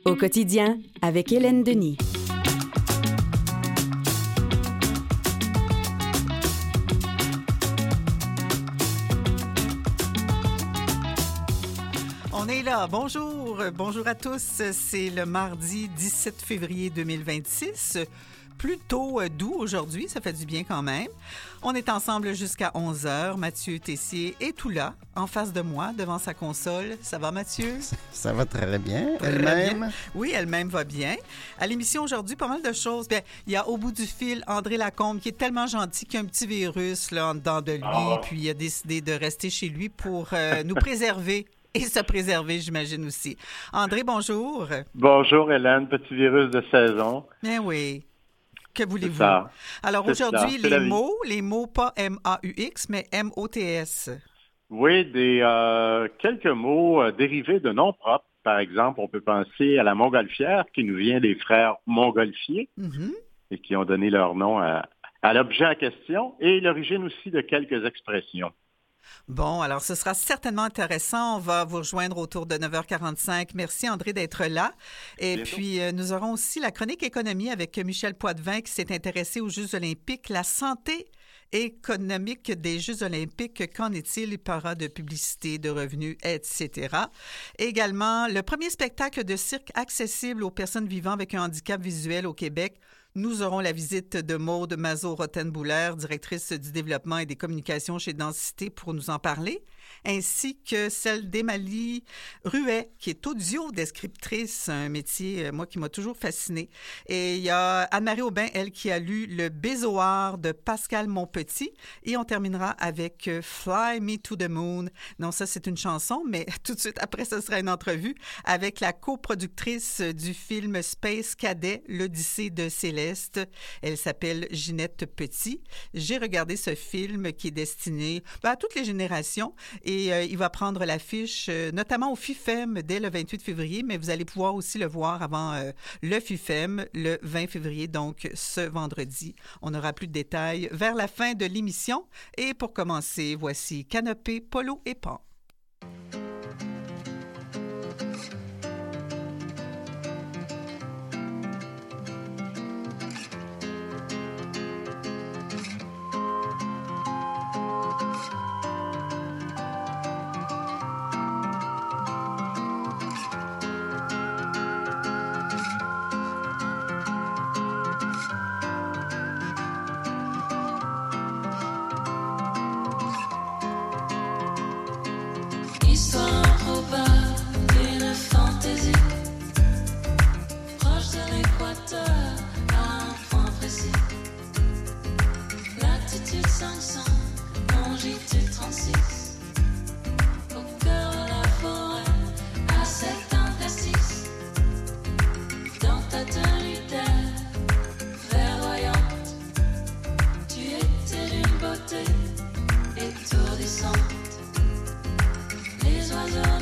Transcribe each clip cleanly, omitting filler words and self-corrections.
Au quotidien, avec Hélène Denis. On est là. Bonjour. Bonjour à tous. C'est le mardi 17 février 2026. Plutôt doux aujourd'hui, ça fait du bien quand même. On est ensemble jusqu'à 11h. Mathieu Tessier est tout là, en face de moi, devant sa console. Ça va, Mathieu? Ça va très bien. Très Elle-même? bien. Oui, elle-même va bien. À l'émission aujourd'hui, pas mal de choses. Bien, il y a au bout du fil André Lacombe, qui est tellement gentil qu'il y a un petit virus là, en dedans de lui, puis il a décidé de rester chez lui pour nous préserver. Et se préserver, j'imagine aussi. André, bonjour. Bonjour, Hélène. Petit virus de saison. Bien oui. Que voulez-vous? Ça. Alors C'est aujourd'hui, ça. les mots pas M-A-U-X, mais M-O-T-S. Oui, quelques mots dérivés de noms propres. Par exemple, on peut penser à la montgolfière qui nous vient des frères Montgolfier et qui ont donné leur nom à l'objet en question et l'origine aussi de quelques expressions. Bon, alors ce sera certainement intéressant. On va vous rejoindre autour de 9h45. Merci André d'être là. Et Bientôt. puis, nous aurons aussi la chronique économie avec Michel Poitvin qui s'est intéressé aux Jeux olympiques. La santé économique des Jeux olympiques, qu'en est-il? Il parlera de publicité, de revenus, etc. Également, le premier spectacle de cirque accessible aux personnes vivant avec un handicap visuel au Québec. Nous aurons la visite de Maude Mazot-Rottenbouler, directrice du développement et des communications chez Densité, pour nous en parler, ainsi que celle d'Émalie Ruet, qui est audio-descriptrice, un métier, moi, qui m'a toujours fascinée. Et il y a Anne-Marie Aubin, elle, qui a lu Le Bézoard de Pascal Monpetit. Et on terminera avec Fly Me to the Moon. Non, ça, c'est une chanson, mais tout de suite après, ce sera une entrevue avec la coproductrice du film Space Cadet, l'Odyssée de Céleste. Elle s'appelle Ginette Petit. J'ai regardé ce film qui est destiné à toutes les générations et il va prendre l'affiche notamment au FIFEM dès le 28 février, mais vous allez pouvoir aussi le voir avant le FIFEM le 20 février, donc ce vendredi. On aura plus de détails vers la fin de l'émission. Et pour commencer, voici Canopée, Polo et Pan. Histoire improbable d'une fantaisie, proche de l'équateur à un point précis. Latitude 500, longitude 36, au cœur de la forêt, à cet interstice. Dans ta tenue d'air verdoyante, tu étais d'une beauté étourdissante. Les oiseaux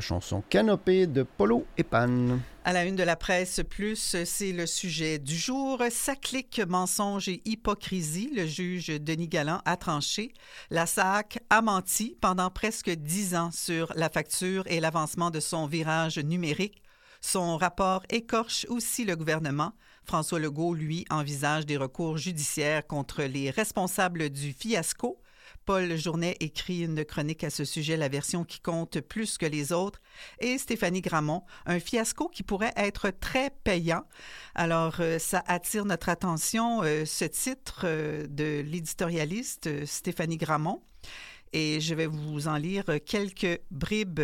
la chanson Canopée de Polo et Pan. À la une de la presse plus, c'est le sujet du jour. SACLIC, mensonge et hypocrisie. Le juge Denis Galland a tranché. La SAC a menti pendant presque 10 ans sur la facture et l'avancement de son virage numérique. Son rapport écorche aussi le gouvernement. François Legault, lui, envisage des recours judiciaires contre les responsables du fiasco. Paul Journet écrit une chronique à ce sujet, la version qui compte plus que les autres. Et Stéphanie Gramont, un fiasco qui pourrait être très payant. Alors, ça attire notre attention, ce titre de l'éditorialiste Stéphanie Gramont. Et je vais vous en lire quelques bribes.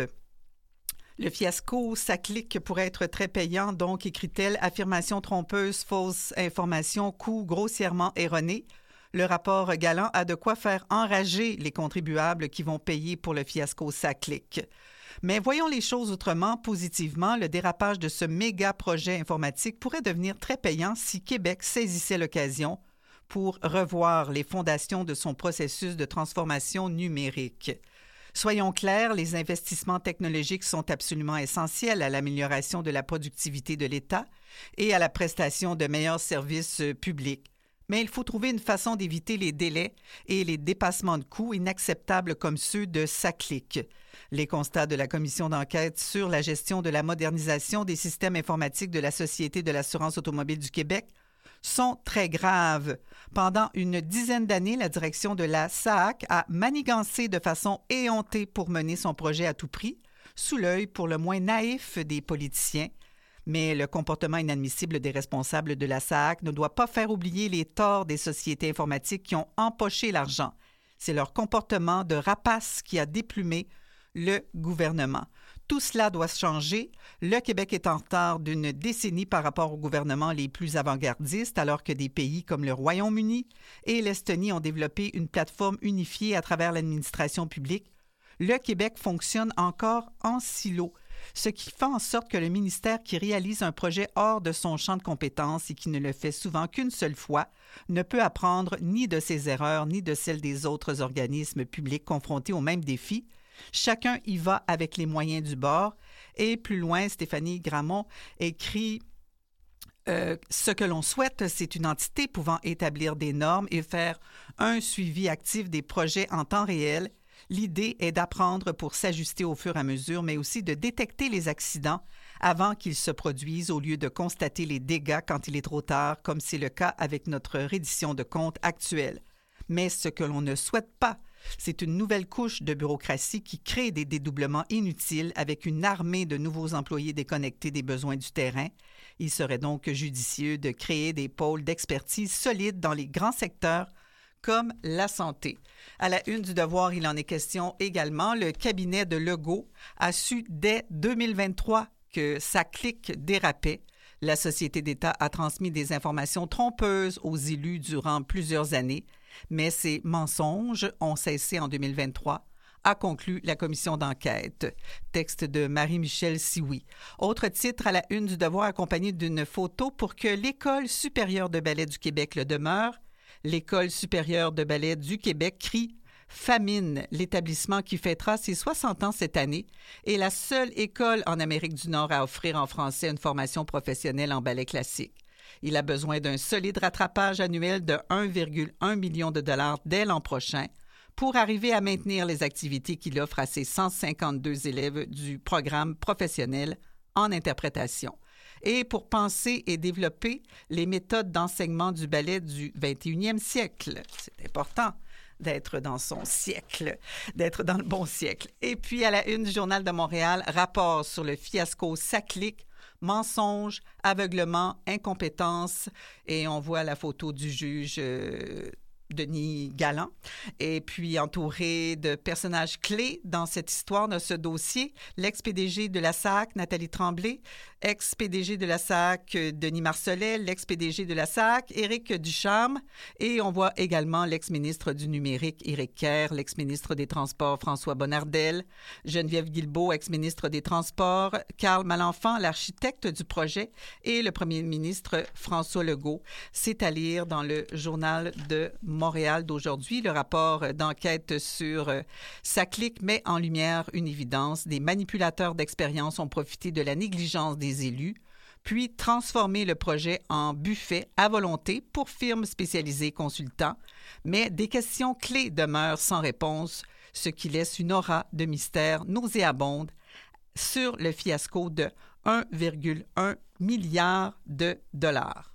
Le fiasco SACLIC pourrait être très payant, donc, écrit-elle, affirmation trompeuse, fausse information, coût grossièrement erroné. Le rapport Galland a de quoi faire enrager les contribuables qui vont payer pour le fiasco SACLIC. Mais voyons les choses autrement, positivement. Le dérapage de ce méga projet informatique pourrait devenir très payant si Québec saisissait l'occasion pour revoir les fondations de son processus de transformation numérique. Soyons clairs, les investissements technologiques sont absolument essentiels à l'amélioration de la productivité de l'État et à la prestation de meilleurs services publics. Mais il faut trouver une façon d'éviter les délais et les dépassements de coûts inacceptables comme ceux de SACLIC. Les constats de la commission d'enquête sur la gestion de la modernisation des systèmes informatiques de la Société de l'assurance automobile du Québec sont très graves. Pendant une dizaine d'années, la direction de la SAAC a manigancé de façon éhontée pour mener son projet à tout prix, sous l'œil pour le moins naïf des politiciens. Mais le comportement inadmissible des responsables de la SAAC ne doit pas faire oublier les torts des sociétés informatiques qui ont empoché l'argent. C'est leur comportement de rapace qui a déplumé le gouvernement. Tout cela doit changer. Le Québec est en retard d'une décennie par rapport aux gouvernements les plus avant-gardistes, alors que des pays comme le Royaume-Uni et l'Estonie ont développé une plateforme unifiée à travers l'administration publique. Le Québec fonctionne encore en silo, ce qui fait en sorte que le ministère qui réalise un projet hors de son champ de compétences et qui ne le fait souvent qu'une seule fois ne peut apprendre ni de ses erreurs ni de celles des autres organismes publics confrontés aux mêmes défis. Chacun y va avec les moyens du bord. Et plus loin, Stéphanie Gramont écrit ce que l'on souhaite, c'est une entité pouvant établir des normes et faire un suivi actif des projets en temps réel. L'idée est d'apprendre pour s'ajuster au fur et à mesure, mais aussi de détecter les accidents avant qu'ils se produisent au lieu de constater les dégâts quand il est trop tard, comme c'est le cas avec notre reddition de comptes actuelle. Mais ce que l'on ne souhaite pas, c'est une nouvelle couche de bureaucratie qui crée des dédoublements inutiles avec une armée de nouveaux employés déconnectés des besoins du terrain. Il serait donc judicieux de créer des pôles d'expertise solides dans les grands secteurs comme la santé. À la une du Devoir, il en est question également. Le cabinet de Legault a su dès 2023 que SACLIC dérapait. La Société d'État a transmis des informations trompeuses aux élus durant plusieurs années, mais ces mensonges ont cessé en 2023, a conclu la commission d'enquête. Texte de Marie-Michel Sioui. Autre titre à la une du Devoir accompagné d'une photo pour que l'École supérieure de ballet du Québec le demeure. L'École supérieure de ballet du Québec crie « Famine », l'établissement qui fêtera ses 60 ans cette année, est la seule école en Amérique du Nord à offrir en français une formation professionnelle en ballet classique. Il a besoin d'un solide rattrapage annuel de 1,1 million de dollars dès l'an prochain pour arriver à maintenir les activités qu'il offre à ses 152 élèves du programme professionnel en interprétation. Et pour penser et développer les méthodes d'enseignement du ballet du 21e siècle. C'est important d'être dans son siècle, d'être dans le bon siècle. Et puis, à la une du Journal de Montréal, rapport sur le fiasco SACLIC, mensonge, aveuglement, incompétence. Et on voit la photo du juge Denis Galland, et puis entouré de personnages clés dans cette histoire, dans ce dossier, l'ex-PDG de la SAAC, Nathalie Tremblay, ex-PDG de la SAAC, Denis Marcellet, l'ex-PDG de la SAAC, Éric Ducharme, et on voit également l'ex-ministre du Numérique, Éric Kerr, l'ex-ministre des Transports, François Bonnardel, Geneviève Guilbeault, ex-ministre des Transports, Carl Malenfant, l'architecte du projet, et le premier ministre François Legault. C'est à lire dans le Journal de Montréal d'aujourd'hui. Le rapport d'enquête sur SACLIC met en lumière une évidence. Des manipulateurs d'expérience ont profité de la négligence des élus, puis transformé le projet en buffet à volonté pour firmes spécialisées consultants. Mais des questions clés demeurent sans réponse, ce qui laisse une aura de mystère nauséabonde sur le fiasco de 1,1 milliard de dollars.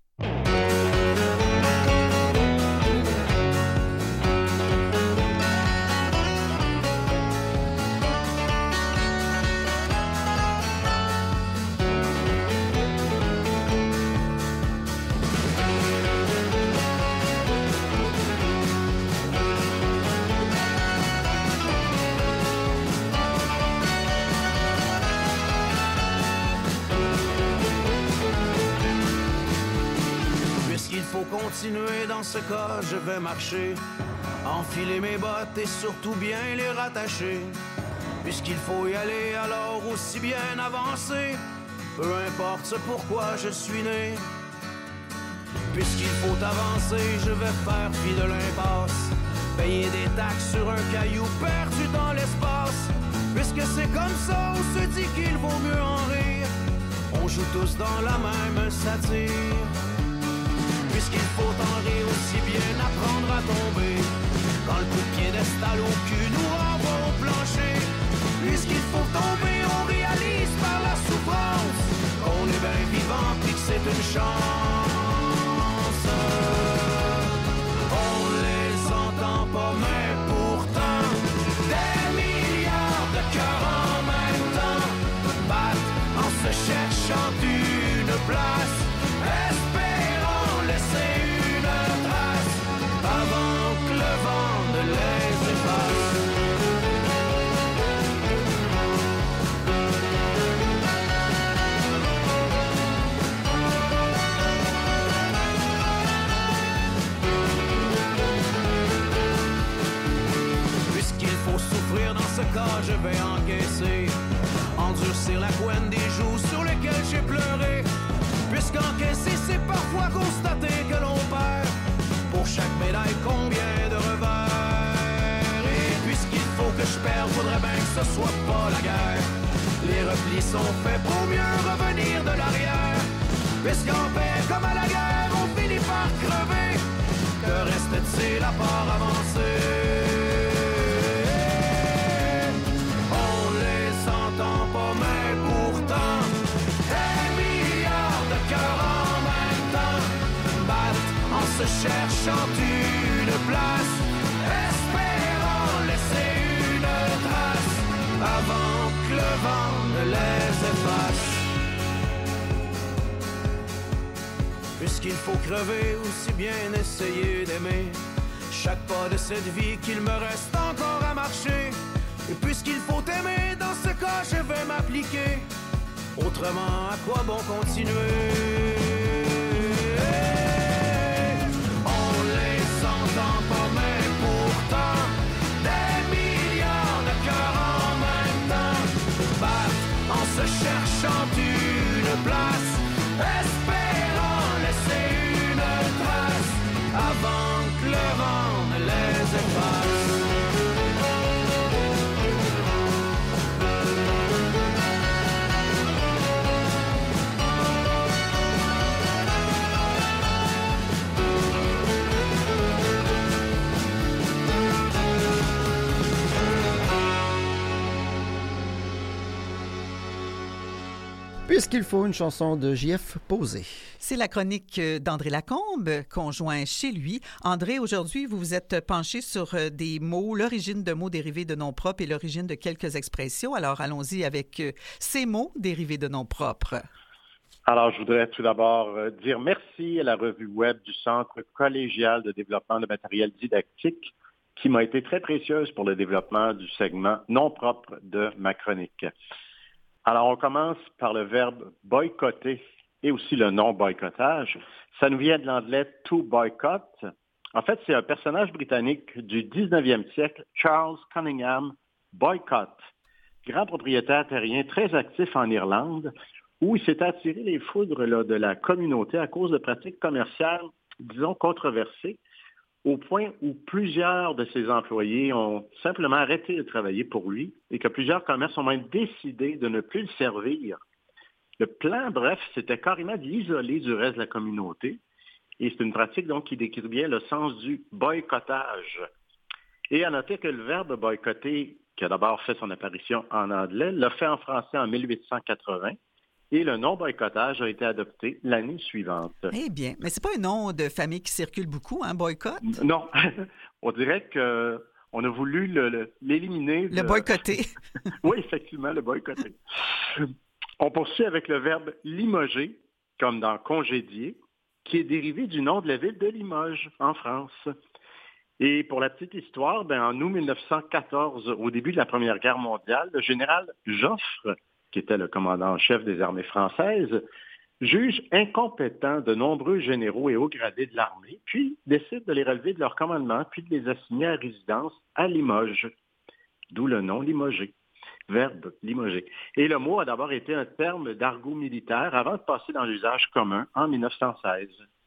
Faut continuer dans ce cas, je vais marcher, enfiler mes bottes et surtout bien les rattacher. Puisqu'il faut y aller, alors aussi bien avancer, peu importe ce pourquoi je suis né. Puisqu'il faut avancer, je vais faire fi de l'impasse, payer des taxes sur un caillou perdu dans l'espace. Puisque c'est comme ça, on se dit qu'il vaut mieux en rire, on joue tous dans la même satire. Puisqu'il faut en rire, aussi bien apprendre à tomber, quand le coup de piédestal au cul nous renvoie au plancher. Puisqu'il faut tomber, on réalise par la souffrance qu'on est bien vivant puis que c'est une chance. On les entend pas, mais pourtant des milliards de cœurs en même temps battent en se cherchant une place. Laisser une trace avant que le vent ne les efface. Puisqu'il faut souffrir dans ce cas, je vais encaisser, endurcir la couenne des joues sur lesquelles j'ai pleuré. Puisqu'encaisser, c'est parfois constater que l'on perd pour chaque médaille combien de revers. Et puisqu'il faut que je perde, faudrait bien que ce soit pas la guerre. Les replis sont faits pour mieux revenir de l'arrière. Puisqu'en paix comme à la guerre, on finit par crever. Que reste-t-il à part avancer? On les entend pas, mais pourtant cœurs en même temps battent en se cherchant une place, espérant laisser une trace avant que le vent ne les efface. Puisqu'il faut crever, aussi bien essayer d'aimer chaque pas de cette vie qu'il me reste encore à marcher. Et puisqu'il faut aimer, dans ce cas je vais m'appliquer. Autrement, à quoi bon continuer? On les entend pas, mais pourtant des milliards de cœurs en même temps battent en se cherchant une place, espérant laisser une trace avant que le vent ne les efface. Puisqu'il faut une chanson de J.F. Posé. C'est la chronique d'André Lacombe, conjoint chez lui. André, aujourd'hui, vous vous êtes penché sur des mots, l'origine de mots dérivés de noms propres et l'origine de quelques expressions. Alors, allons-y avec ces mots dérivés de noms propres. Alors, je voudrais tout d'abord dire merci à la revue web du Centre collégial de développement de matériel didactique qui m'a été très précieuse pour le développement du segment non propre de ma chronique. Alors, on commence par le verbe boycotter et aussi le non-boycottage. Ça nous vient de l'anglais « to boycott ». En fait, c'est un personnage britannique du 19e siècle, Charles Cunningham Boycott, grand propriétaire terrien très actif en Irlande, où il s'est attiré les foudres de la communauté à cause de pratiques commerciales, disons, controversées, au point où plusieurs de ses employés ont simplement arrêté de travailler pour lui et que plusieurs commerces ont même décidé de ne plus le servir. Le plan, bref, c'était carrément de l'isoler du reste de la communauté. Et c'est une pratique donc qui décrivait le sens du boycottage. Et à noter que le verbe boycotter, qui a d'abord fait son apparition en anglais, l'a fait en français en 1880. Et le nom boycottage a été adopté l'année suivante. Eh bien, mais c'est pas un nom de famille qui circule beaucoup, hein, boycott? Non, on dirait qu'on a voulu l'éliminer. Le boycotter. Oui, effectivement, le boycotter. On poursuit avec le verbe limoger, comme dans congédier, qui est dérivé du nom de la ville de Limoges, en France. Et pour la petite histoire, en août 1914, au début de la Première Guerre mondiale, le général Joffre, qui était le commandant en chef des armées françaises, juge incompétent de nombreux généraux et hauts gradés de l'armée, puis décide de les relever de leur commandement, puis de les assigner à résidence à Limoges, d'où le nom limogé, verbe limoger. Et le mot a d'abord été un terme d'argot militaire avant de passer dans l'usage commun en 1916.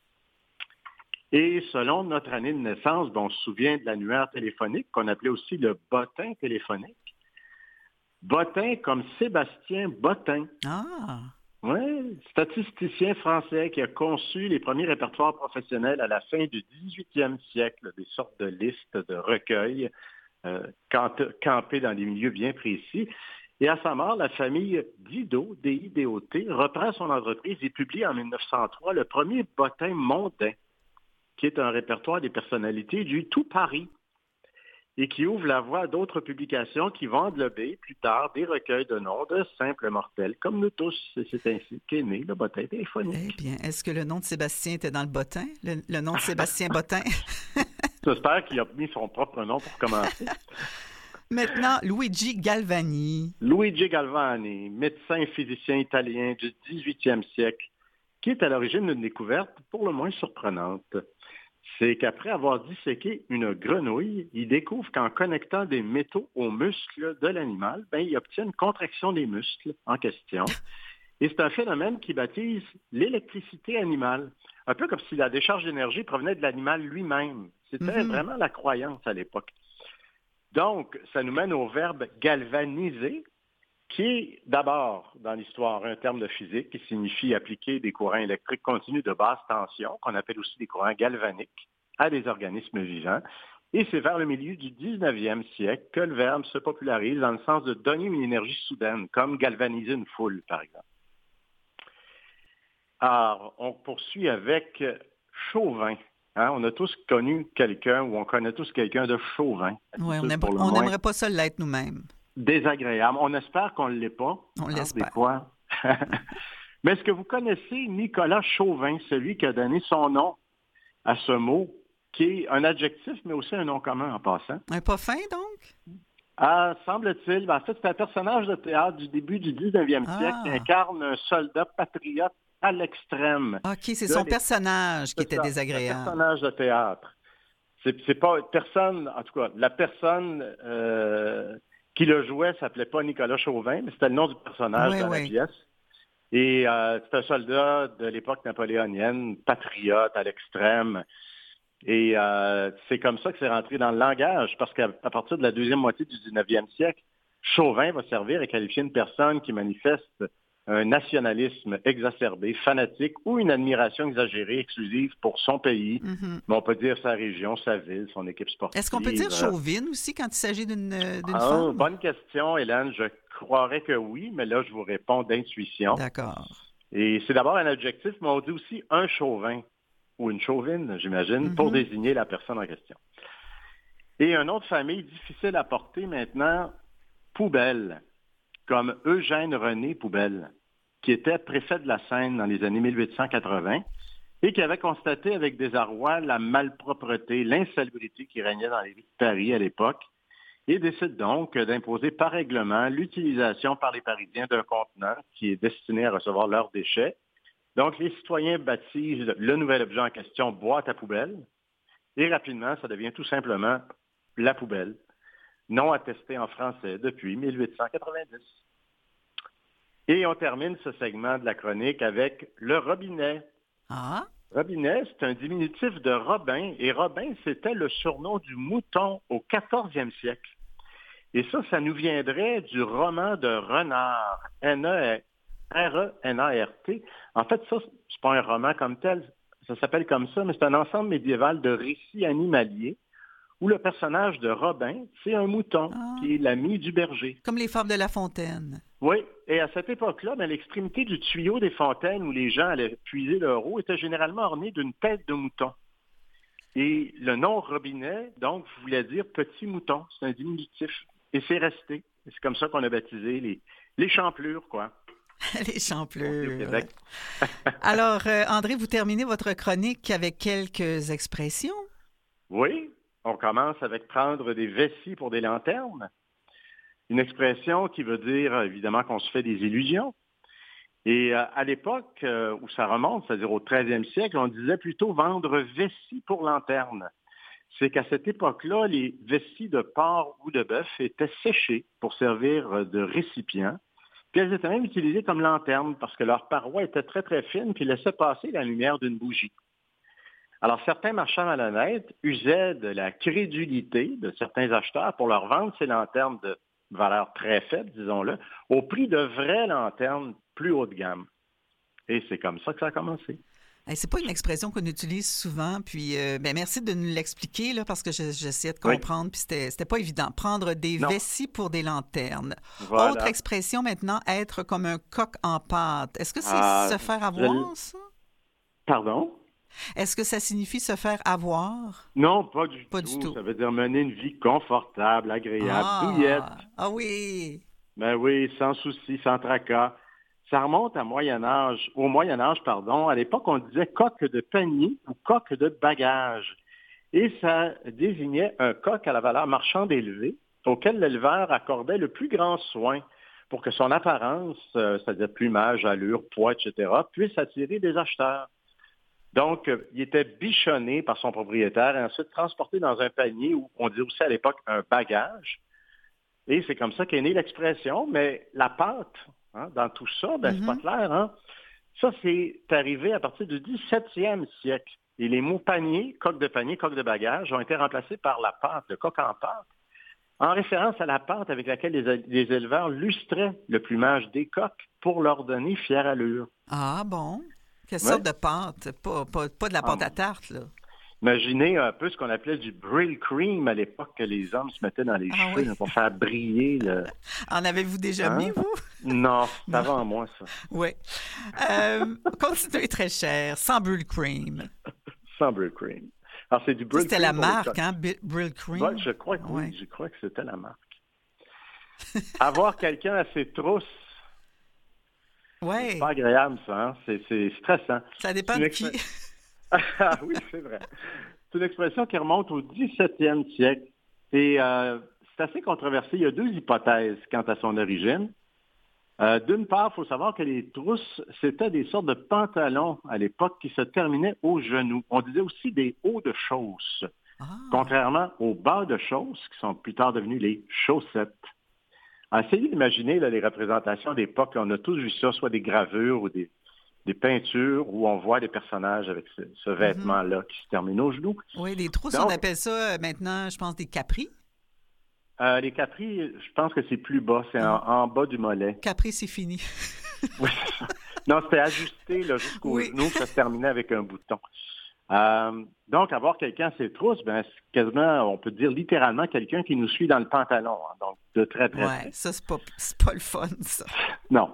Et selon notre année de naissance, on se souvient de l'annuaire téléphonique qu'on appelait aussi le bottin téléphonique. Bottin comme Sébastien Bottin. Ah! Oui, statisticien français qui a conçu les premiers répertoires professionnels à la fin du 18e siècle, des sortes de listes de recueils campés dans des milieux bien précis. Et à sa mort, la famille Didot, D-I-D-O-T, reprend son entreprise et publie en 1903 le premier Bottin mondain, qui est un répertoire des personnalités du tout Paris et qui ouvre la voie à d'autres publications qui vont englober plus tard des recueils de noms de simples mortels, comme nous tous. Et c'est ainsi qu'est né le bottin téléphonique. Eh bien, est-ce que le nom de Sébastien était dans le bottin? Le nom de Sébastien Bottin? J'espère qu'il a mis son propre nom pour commencer. Maintenant, Luigi Galvani. Luigi Galvani, médecin et physicien italien du 18e siècle, qui est à l'origine d'une découverte pour le moins surprenante. C'est qu'après avoir disséqué une grenouille, il découvre qu'en connectant des métaux aux muscles de l'animal, il obtient une contraction des muscles en question. Et c'est un phénomène qu'il baptise l'électricité animale. Un peu comme si la décharge d'énergie provenait de l'animal lui-même. C'était vraiment la croyance à l'époque. Donc, ça nous mène au verbe galvaniser, qui est d'abord, dans l'histoire, un terme de physique qui signifie appliquer des courants électriques continus de basse tension, qu'on appelle aussi des courants galvaniques, à des organismes vivants. Et c'est vers le milieu du 19e siècle que le verbe se popularise dans le sens de donner une énergie soudaine, comme galvaniser une foule, par exemple. Alors, on poursuit avec chauvin. On a tous connu quelqu'un, ou on connaît tous quelqu'un de chauvin. Oui, on n'aimerait pas ça l'être nous-mêmes. Désagréable. On espère qu'on ne l'est pas. On l'espère. Des fois. Mais est-ce que vous connaissez Nicolas Chauvin, celui qui a donné son nom à ce mot, qui est un adjectif, mais aussi un nom commun en passant? Un pas fin, donc? Semble-t-il. En fait, c'est un personnage de théâtre du début du 19e siècle qui incarne un soldat patriote à l'extrême. OK, c'est son personnage qui était désagréable. Un personnage de théâtre. C'est pas personne, en tout cas, la personne qui le jouait s'appelait pas Nicolas Chauvin, mais c'était le nom du personnage dans la pièce. Et c'est un soldat de l'époque napoléonienne, patriote à l'extrême. Et c'est comme ça que c'est rentré dans le langage, parce qu'à partir de la deuxième moitié du 19e siècle, Chauvin va servir à qualifier une personne qui manifeste un nationalisme exacerbé, fanatique ou une admiration exagérée, exclusive pour son pays. Mais on peut dire sa région, sa ville, son équipe sportive. Est-ce qu'on peut dire chauvine aussi quand il s'agit d'une femme? Bonne question, Hélène. Je croirais que oui, mais là, je vous réponds d'intuition. D'accord. Et c'est d'abord un adjectif, mais on dit aussi un chauvin ou une chauvine, j'imagine, pour désigner la personne en question. Et un nom de famille difficile à porter maintenant, Poubelle, comme Eugène René Poubelle, qui était préfet de la Seine dans les années 1880 et qui avait constaté avec désarroi la malpropreté, l'insalubrité qui régnait dans les rues de Paris à l'époque et décide donc d'imposer par règlement l'utilisation par les Parisiens d'un contenant qui est destiné à recevoir leurs déchets. Donc, les citoyens baptisent le nouvel objet en question boîte à poubelle et rapidement, ça devient tout simplement la poubelle, nom attesté en français depuis 1890. Et on termine ce segment de la chronique avec le robinet. Robinet, c'est un diminutif de Robin, et Robin, c'était le surnom du mouton au 14e siècle. Et ça nous viendrait du roman de Renard, R-E-N-A-R-T. En fait, ça, c'est pas un roman comme tel, ça s'appelle comme ça, mais c'est un ensemble médiéval de récits animaliers où le personnage de Robin, c'est un mouton qui est l'ami du berger. Comme les fables de La Fontaine. Oui, et à cette époque-là, l'extrémité du tuyau des fontaines où les gens allaient puiser leur eau était généralement ornée d'une tête de mouton. Et le nom Robinet, donc, voulait dire petit mouton. C'est un diminutif. Et c'est resté. Et c'est comme ça qu'on a baptisé les champlures, quoi. Les champlures. Au Québec. Alors, André, vous terminez votre chronique avec quelques expressions. Oui, on commence avec prendre des vessies pour des lanternes. Une expression qui veut dire, évidemment, qu'on se fait des illusions. Et à l'époque où ça remonte, c'est-à-dire au 13e siècle, on disait plutôt vendre vessie pour lanterne. C'est qu'à cette époque-là, les vessies de porc ou de bœuf étaient séchées pour servir de récipient. Puis elles étaient même utilisées comme lanternes parce que leur paroi était très, très fine puis laissait passer la lumière d'une bougie. Alors, certains marchands malhonnêtes usaient de la crédulité de certains acheteurs pour leur vendre ces lanternes de valeur très faible, disons-le, au prix de vraies lanternes plus haut de gamme. Et c'est comme ça que ça a commencé. Hey, c'est pas une expression qu'on utilise souvent, puis merci de nous l'expliquer, là, parce que j'essayais de comprendre, puis c'était pas évident. Prendre des vessies pour des lanternes. Voilà. Autre expression maintenant, être comme un coq en pâte. Est-ce que c'est se faire avoir, ça? Pardon? Est-ce que ça signifie se faire avoir? Non, pas du tout. Ça veut dire mener une vie confortable, agréable, douillette. Ah oui! Ben oui, sans souci, sans tracas. Ça remonte au Moyen-Âge, à l'époque, on disait coq de panier ou coq de bagage. Et ça désignait un coq à la valeur marchande élevée, auquel l'éleveur accordait le plus grand soin pour que son apparence, c'est-à-dire plumage, allure, poids, etc., puisse attirer des acheteurs. Donc, il était bichonné par son propriétaire et ensuite transporté dans un panier, ou on disait aussi à l'époque un bagage. Et c'est comme ça qu'est née l'expression, mais la pâte, dans tout ça, c'est pas clair. Hein? Ça, c'est arrivé à partir du 17e siècle. Et les mots panier, coq de bagage, ont été remplacés par la pâte, le coq en pâte, en référence à la pâte avec laquelle les éleveurs lustraient le plumage des coqs pour leur donner fière allure. Ah bon? Quelle sorte de pâte? Pas de la pâte à tarte, là. Imaginez un peu ce qu'on appelait du Brill Cream à l'époque que les hommes se mettaient dans les cheveux pour faire briller le... En avez-vous déjà mis, vous? Non, c'est avant moi, ça. Oui. Continuez très cher. Sans Brill Cream. Sans Brill Cream. Alors, c'est du Brill Cream. C'était la marque, hein, Brill Cream? Oui, je crois que oui. Je crois que c'était la marque. Avoir quelqu'un à ses trousses. Oui. C'est pas agréable, ça. Hein? C'est stressant. Ça dépend de qui. Ah oui, c'est vrai. C'est une expression qui remonte au 17e siècle. Et c'est assez controversé. Il y a deux hypothèses quant à son origine. D'une part, il faut savoir que les trousses, c'était des sortes de pantalons à l'époque qui se terminaient aux genoux. On disait aussi des hauts de chausses, contrairement aux bas de chausses qui sont plus tard devenus les chaussettes. Essayez d'imaginer les représentations d'époque. On a tous vu ça, soit des gravures ou des peintures où on voit des personnages avec ce vêtement-là qui se termine aux genoux. Oui, des trousses, on appelle ça maintenant, je pense, des capris. Les capris, je pense que c'est plus bas, c'est en bas du mollet. Capri, c'est fini. Oui, non, c'était ajusté là, jusqu'au genou, ça se terminait avec un bouton. Donc, avoir quelqu'un à ses trousses, c'est quasiment, on peut dire littéralement quelqu'un qui nous suit dans le pantalon. Hein, donc, de très, très près. Oui, ça, c'est pas le fun, ça. Non.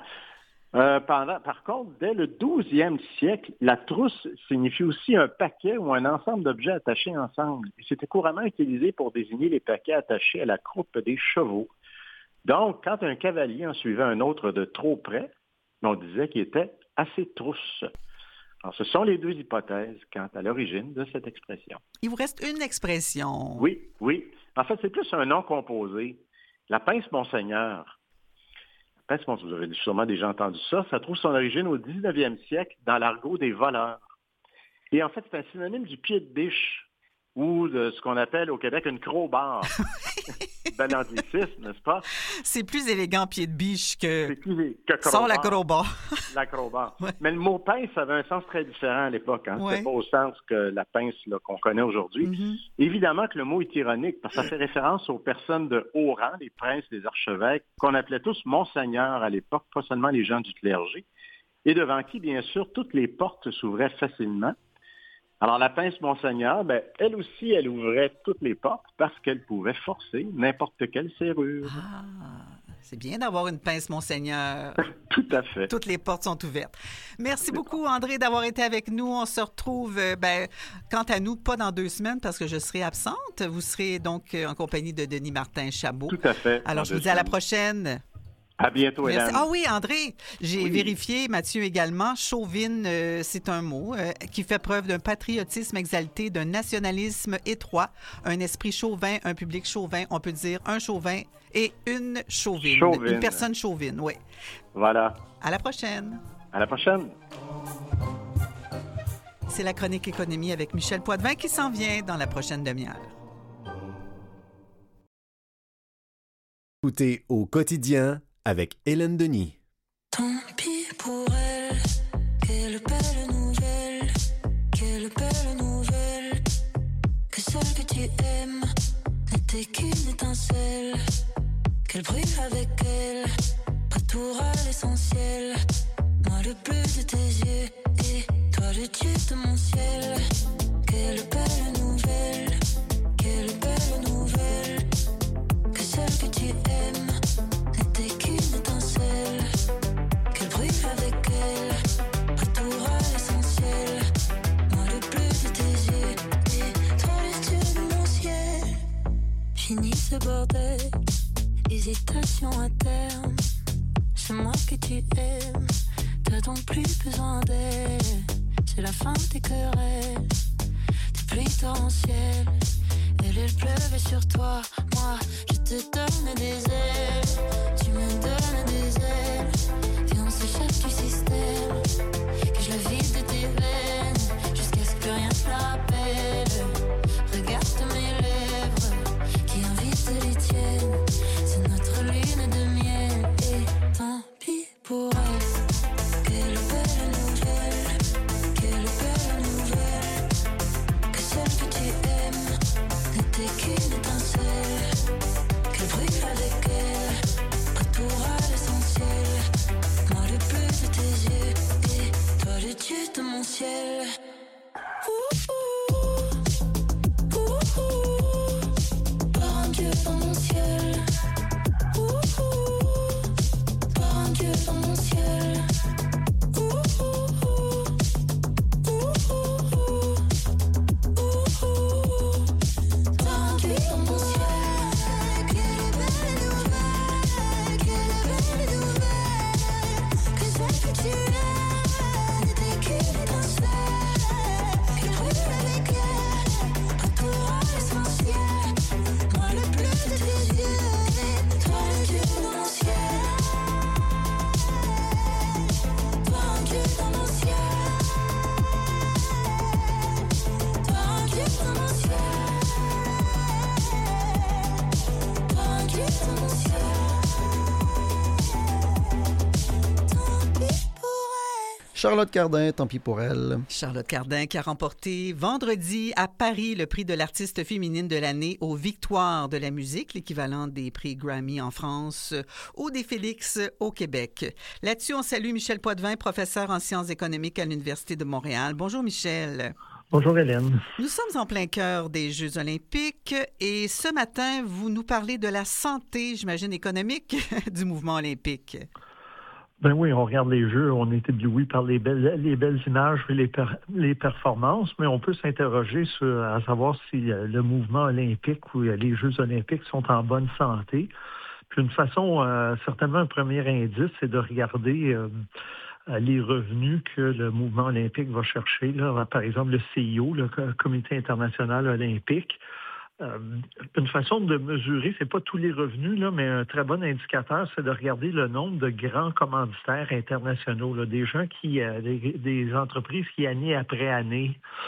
Par contre, dès le 12e siècle, la trousse signifie aussi un paquet ou un ensemble d'objets attachés ensemble. Et c'était couramment utilisé pour désigner les paquets attachés à la croupe des chevaux. Donc, quand un cavalier en suivait un autre de trop près, on disait qu'il était à ses trousses. Alors, ce sont les deux hypothèses quant à l'origine de cette expression. Il vous reste une expression. Oui. En fait, c'est plus un nom composé. La pince Monseigneur. Vous avez sûrement déjà entendu ça. Ça trouve son origine au 19e siècle dans l'argot des voleurs. Et en fait, c'est un synonyme du pied de biche. ou de ce qu'on appelle au Québec une crowbar. Bel anglicisme, n'est-ce pas? C'est plus élégant pied de biche que C'est plus que crowbar. sans la crowbar. La crowbar. Ouais. Mais le mot pince avait un sens très différent à l'époque. Hein? Ouais. C'est pas au sens que la pince là, qu'on connaît aujourd'hui. Mm-hmm. Évidemment que le mot est ironique parce que ça fait référence aux personnes de haut rang, les princes, les archevêques, qu'on appelait tous monseigneurs à l'époque, pas seulement les gens du clergé, et devant qui, bien sûr, toutes les portes s'ouvraient facilement. Alors, la pince Monseigneur, elle aussi, elle ouvrait toutes les portes parce qu'elle pouvait forcer n'importe quelle serrure. Ah, c'est bien d'avoir une pince Monseigneur. Tout à fait. Toutes les portes sont ouvertes. Merci beaucoup, André, d'avoir été avec nous. On se retrouve, quant à nous, pas dans 2 semaines parce que je serai absente. Vous serez donc en compagnie de Denis Martin-Chabot. Tout à fait. Alors, je vous dis à la prochaine. À bientôt, Merci. Hélène. Ah oui, André, j'ai vérifié, Mathieu également, chauvine, c'est un mot qui fait preuve d'un patriotisme exalté, d'un nationalisme étroit, un esprit chauvin, un public chauvin, on peut dire un chauvin et une chauvine. Une personne chauvine, oui. Voilà. À la prochaine. À la prochaine. C'est la chronique économie avec Michel Poitvin qui s'en vient dans la prochaine demi-heure. Écoutez au quotidien avec Hélène Denis. Tant pis pour elle, quelle belle nouvelle, quelle belle nouvelle, que celle que tu aimes n'était qu'une étincelle, qu'elle brûle avec elle, retour à l'essentiel, moi le bleu de tes yeux et toi le dieu de mon ciel, quelle belle nouvelle, quelle belle nouvelle, que celle que tu aimes n'était qu'une étincelle, qu'elle brûle avec elle, retour à l'essentiel, moi le bleu de tes yeux et toi le dieu de mon ciel. Fini ce bordel, hésitation à terme, c'est moi que tu aimes, t'as donc plus besoin d'elle, c'est la fin des querelles, des pluies torrentielles, elle pleuvait sur toi, moi je te donne des ailes, tu me donnes des ailes, viens on s'échappe du système, que je la vide de tes veines, jusqu'à ce que plus rien te rappelle, regarde mes lèvres, qui invitent les tiennes, c'est notre lune de miel, et tant pis pour elle, quelle belle nouvelle, quelle belle nouvelle, que celle que tu aimes n'était qu'une étincelle, qu'elle brûle avec elle, retour à l'essentiel, moi le bleu de tes yeux et toi le dieu de mon ciel. Par un dieu dans mon ciel, par un dieu dans mon ciel, Charlotte Cardin, tant pis pour elle. Charlotte Cardin qui a remporté vendredi à Paris le prix de l'artiste féminine de l'année aux Victoires de la musique, l'équivalent des prix Grammy en France, ou des Félix au Québec. Là-dessus, on salue Michel Poitvin, professeur en sciences économiques à l'Université de Montréal. Bonjour Michel. Bonjour Hélène. Nous sommes en plein cœur des Jeux olympiques et ce matin, vous nous parlez de la santé, j'imagine, économique du mouvement olympique. Ben oui, on regarde les Jeux, on est ébloui par les belles images et les performances, mais on peut s'interroger à savoir si le mouvement olympique ou les Jeux olympiques sont en bonne santé. Puis une façon, certainement un premier indice, c'est de regarder les revenus que le mouvement olympique va chercher. Là, par exemple, le CIO, le Comité international olympique. Une façon de mesurer, c'est pas tous les revenus, là, mais un très bon indicateur, c'est de regarder le nombre de grands commanditaires internationaux, là, des gens des entreprises qui, année après année,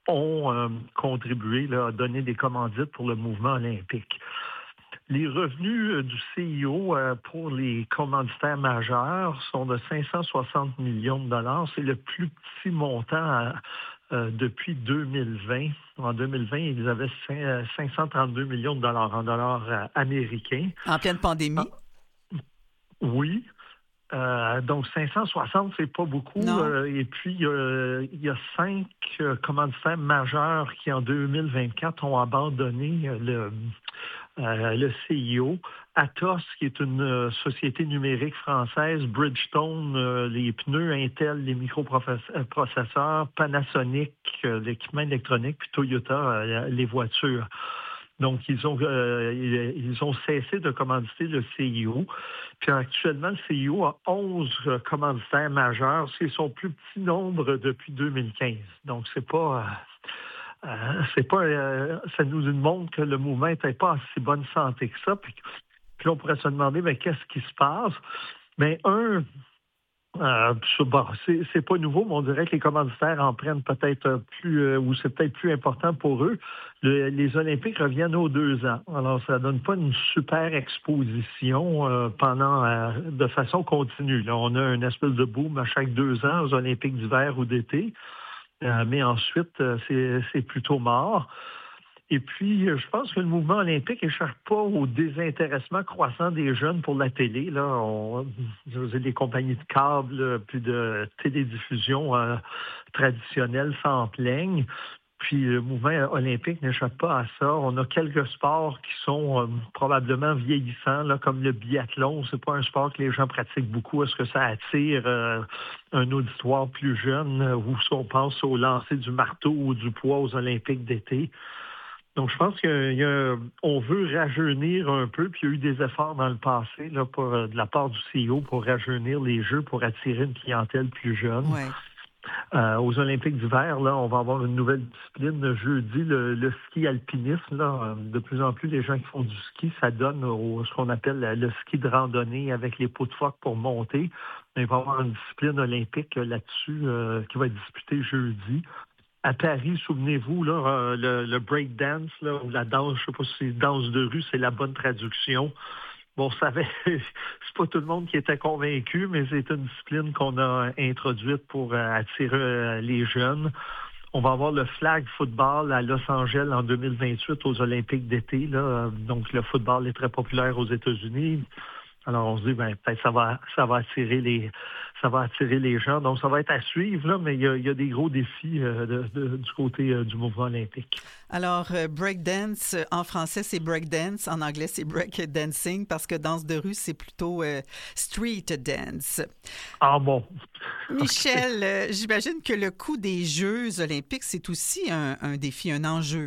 ont contribué là, à donner des commandites pour le mouvement olympique. Les revenus du CIO pour les commanditaires majeurs sont de 560 millions de dollars. C'est le plus petit montant depuis 2020. En 2020, ils avaient 532 millions de dollars en dollars américains. En pleine pandémie? Oui. Donc, 560, c'est pas beaucoup. Et puis, il y a 5 commanditaires majeurs qui, en 2024, ont abandonné le CIO. Atos, qui est une société numérique française, Bridgestone, les pneus, Intel, les microprocesseurs, Panasonic, l'équipement électronique, puis Toyota, les voitures. Donc, ils ont cessé de commanditer le CIO. Puis actuellement, le CIO a 11 commanditaires majeurs. C'est son plus petit nombre depuis 2015. Donc, ça nous montre que le mouvement n'était pas en si bonne santé que ça. Puis là, on pourrait se demander, mais qu'est-ce qui se passe? Mais c'est pas nouveau, mais on dirait que les commanditaires en prennent peut-être plus, ou c'est peut-être plus important pour eux. Les Olympiques reviennent aux 2 ans. Alors, ça donne pas une super exposition de façon continue. Là, on a une espèce de boom à chaque 2 ans aux Olympiques d'hiver ou d'été. Mais ensuite, c'est plutôt mort. Et puis, je pense que le mouvement olympique n'échappe pas au désintéressement croissant des jeunes pour la télé. Là, les compagnies de câble puis de télédiffusion traditionnelles s'en plaignent. Puis le mouvement olympique n'échappe pas à ça. On a quelques sports qui sont probablement vieillissants, là, comme le biathlon. C'est pas un sport que les gens pratiquent beaucoup. Est-ce que ça attire un auditoire plus jeune ou si on pense au lancer du marteau ou du poids aux Olympiques d'été? Donc, je pense qu'on veut rajeunir un peu, puis il y a eu des efforts dans le passé là, de la part du CIO pour rajeunir les Jeux, pour attirer une clientèle plus jeune. Ouais. Aux Olympiques d'hiver, là, on va avoir une nouvelle discipline jeudi, le ski alpinisme. Là. De plus en plus, les gens qui font du ski, ça donne ce qu'on appelle le ski de randonnée avec les pots de phoque pour monter. Il va y avoir une discipline olympique là-dessus qui va être disputée jeudi. À Paris, souvenez-vous, là, le breakdance, là, ou la danse, je ne sais pas si c'est danse de rue, c'est la bonne traduction. Bon, c'est pas tout le monde qui était convaincu, mais c'est une discipline qu'on a introduite pour attirer les jeunes. On va avoir le flag football à Los Angeles en 2028 aux Olympiques d'été. Là. Donc, le football est très populaire aux États-Unis. Alors, on se dit, peut-être ça va attirer les gens. Donc, ça va être à suivre, là, mais il y a des gros défis du côté du mouvement olympique. Alors, breakdance, en français, c'est breakdance. En anglais, c'est breakdancing parce que danse de rue, c'est plutôt street dance. Ah bon? Michel, j'imagine que le coût des Jeux olympiques, c'est aussi un défi, un enjeu.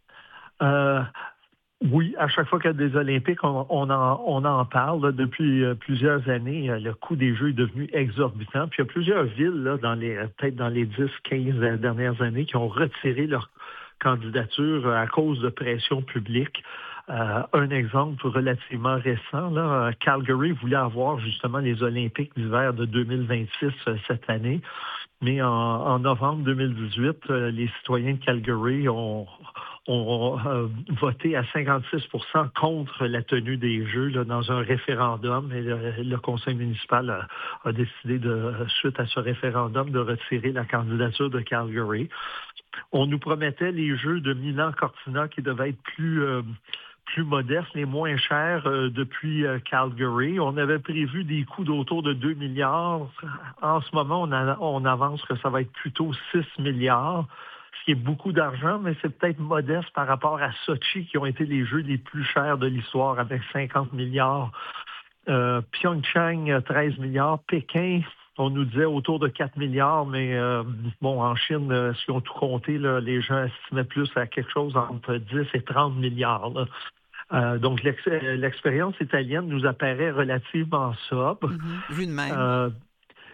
Oui, à chaque fois qu'il y a des Olympiques, on en parle. Là, depuis plusieurs années, le coût des Jeux est devenu exorbitant. Puis il y a plusieurs villes, là, peut-être dans les 10-15 dernières années, qui ont retiré leur candidature à cause de pression publique. Un exemple relativement récent, là, Calgary voulait avoir justement les Olympiques d'hiver de 2026 cette année. Mais en novembre 2018, les citoyens de Calgary ont voté à 56% contre la tenue des Jeux là, dans un référendum. Et le conseil municipal a décidé, suite à ce référendum, de retirer la candidature de Calgary. On nous promettait les Jeux de Milan-Cortina qui devaient être plus modestes, les moins chers depuis Calgary. On avait prévu des coûts d'autour de 2 milliards. En ce moment, on avance que ça va être plutôt 6 milliards. Ce qui est beaucoup d'argent, mais c'est peut-être modeste par rapport à Sochi, qui ont été les Jeux les plus chers de l'histoire, avec 50 milliards. Pyeongchang, 13 milliards. Pékin, on nous disait autour de 4 milliards, mais en Chine, si on tout compté, là, les gens estimaient plus à quelque chose entre 10 et 30 milliards. Là. Donc, l'expérience italienne nous apparaît relativement sobre. Vu de même.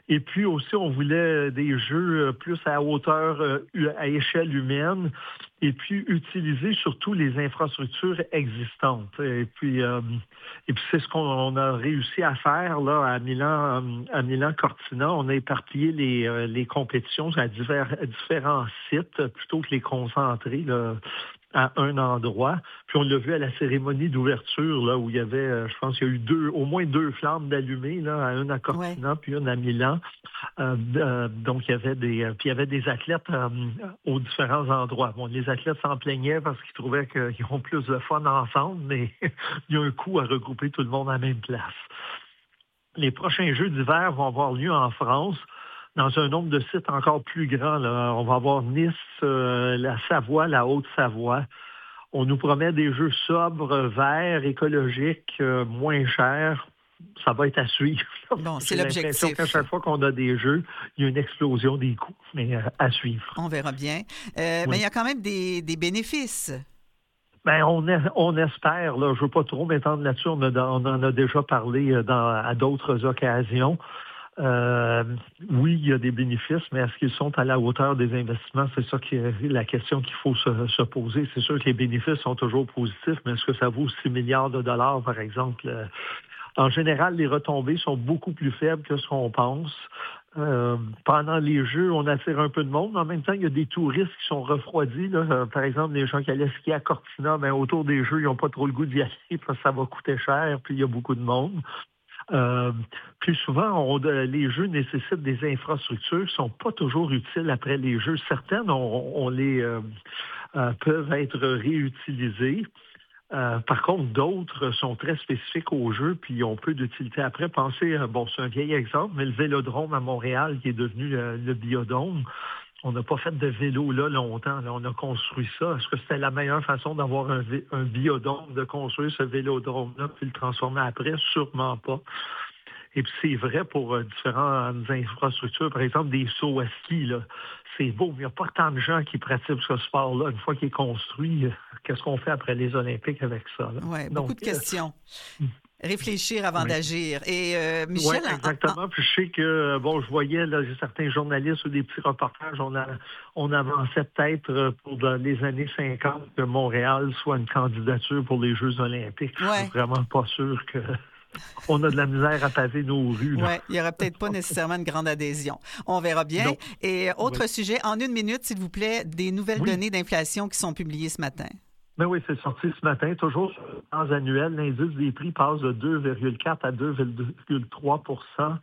Et puis aussi, on voulait des jeux plus à hauteur, à échelle humaine, et puis utiliser surtout les infrastructures existantes. Et puis c'est ce qu'on a réussi à faire là à Milan Cortina. On a éparpillé les compétitions à différents sites plutôt que les concentrer là, à un endroit. Puis on l'a vu à la cérémonie d'ouverture, là, où il y avait, je pense qu'il y a eu au moins 2 flammes d'allumées, là, une à Cortina, puis une à Milan. Donc, il y avait des athlètes aux différents endroits. Bon, les athlètes s'en plaignaient parce qu'ils trouvaient qu'ils ont plus de fun ensemble, mais il y a un coût à regrouper tout le monde à la même place. Les prochains Jeux d'hiver vont avoir lieu en France, dans un nombre de sites encore plus grand. Là. On va avoir Nice, la Savoie, la Haute-Savoie. On nous promet des jeux sobres, verts, écologiques, moins chers. Ça va être à suivre. Bon, c'est J'ai l'objectif. l'impression qu'à chaque fois qu'on a des jeux, il y a une explosion des coûts, mais à suivre. On verra bien. Mais il y a quand même des bénéfices. Ben, on espère. Là, je ne veux pas trop m'étendre là-dessus. On en a déjà parlé à d'autres occasions. Oui, il y a des bénéfices, mais est-ce qu'ils sont à la hauteur des investissements? C'est ça qui est la question qu'il faut se poser. C'est sûr que les bénéfices sont toujours positifs, mais est-ce que ça vaut 6 milliards de dollars, par exemple? En général, les retombées sont beaucoup plus faibles que ce qu'on pense. Pendant les Jeux, on attire un peu de monde. En même temps, il y a des touristes qui sont refroidis. Là. Par exemple, les gens qui allaient skier à Cortina, autour des Jeux, ils n'ont pas trop le goût d'y aller parce que ça va coûter cher, puis il y a beaucoup de monde. Plus souvent, les Jeux nécessitent des infrastructures qui ne sont pas toujours utiles après les Jeux. Certaines peuvent être réutilisées. Par contre, d'autres sont très spécifiques aux Jeux puis ont peu d'utilité après. Pensez, c'est un vieil exemple, mais le Vélodrome à Montréal qui est devenu le Biodôme. On n'a pas fait de vélo là longtemps. Là, on a construit ça. Est-ce que c'était la meilleure façon d'avoir un biodôme, de construire ce vélodrome-là, puis le transformer après? Sûrement pas. Et puis c'est vrai pour différentes infrastructures. Par exemple, des sauts à ski, là. C'est beau, mais il n'y a pas tant de gens qui pratiquent ce sport-là. Une fois qu'il est construit, qu'est-ce qu'on fait après les Olympiques avec ça? Oui, beaucoup de questions. Réfléchir avant d'agir. Et Michel... Oui, exactement. Puis je sais que, je voyais là, certains journalistes ou des petits reportages, on avançait peut-être pour dans les années 50 que Montréal soit une candidature pour les Jeux olympiques. Je suis vraiment pas sûr que... On a de la misère à paver nos rues. Oui, il n'y aura peut-être pas nécessairement une grande adhésion. On verra bien. Non. Et autre sujet, en 1 minute, s'il vous plaît, des nouvelles données d'inflation qui sont publiées ce matin. Ben oui, c'est sorti ce matin. Toujours sur le temps annuel, l'indice des prix passe de 2,4 à 2,3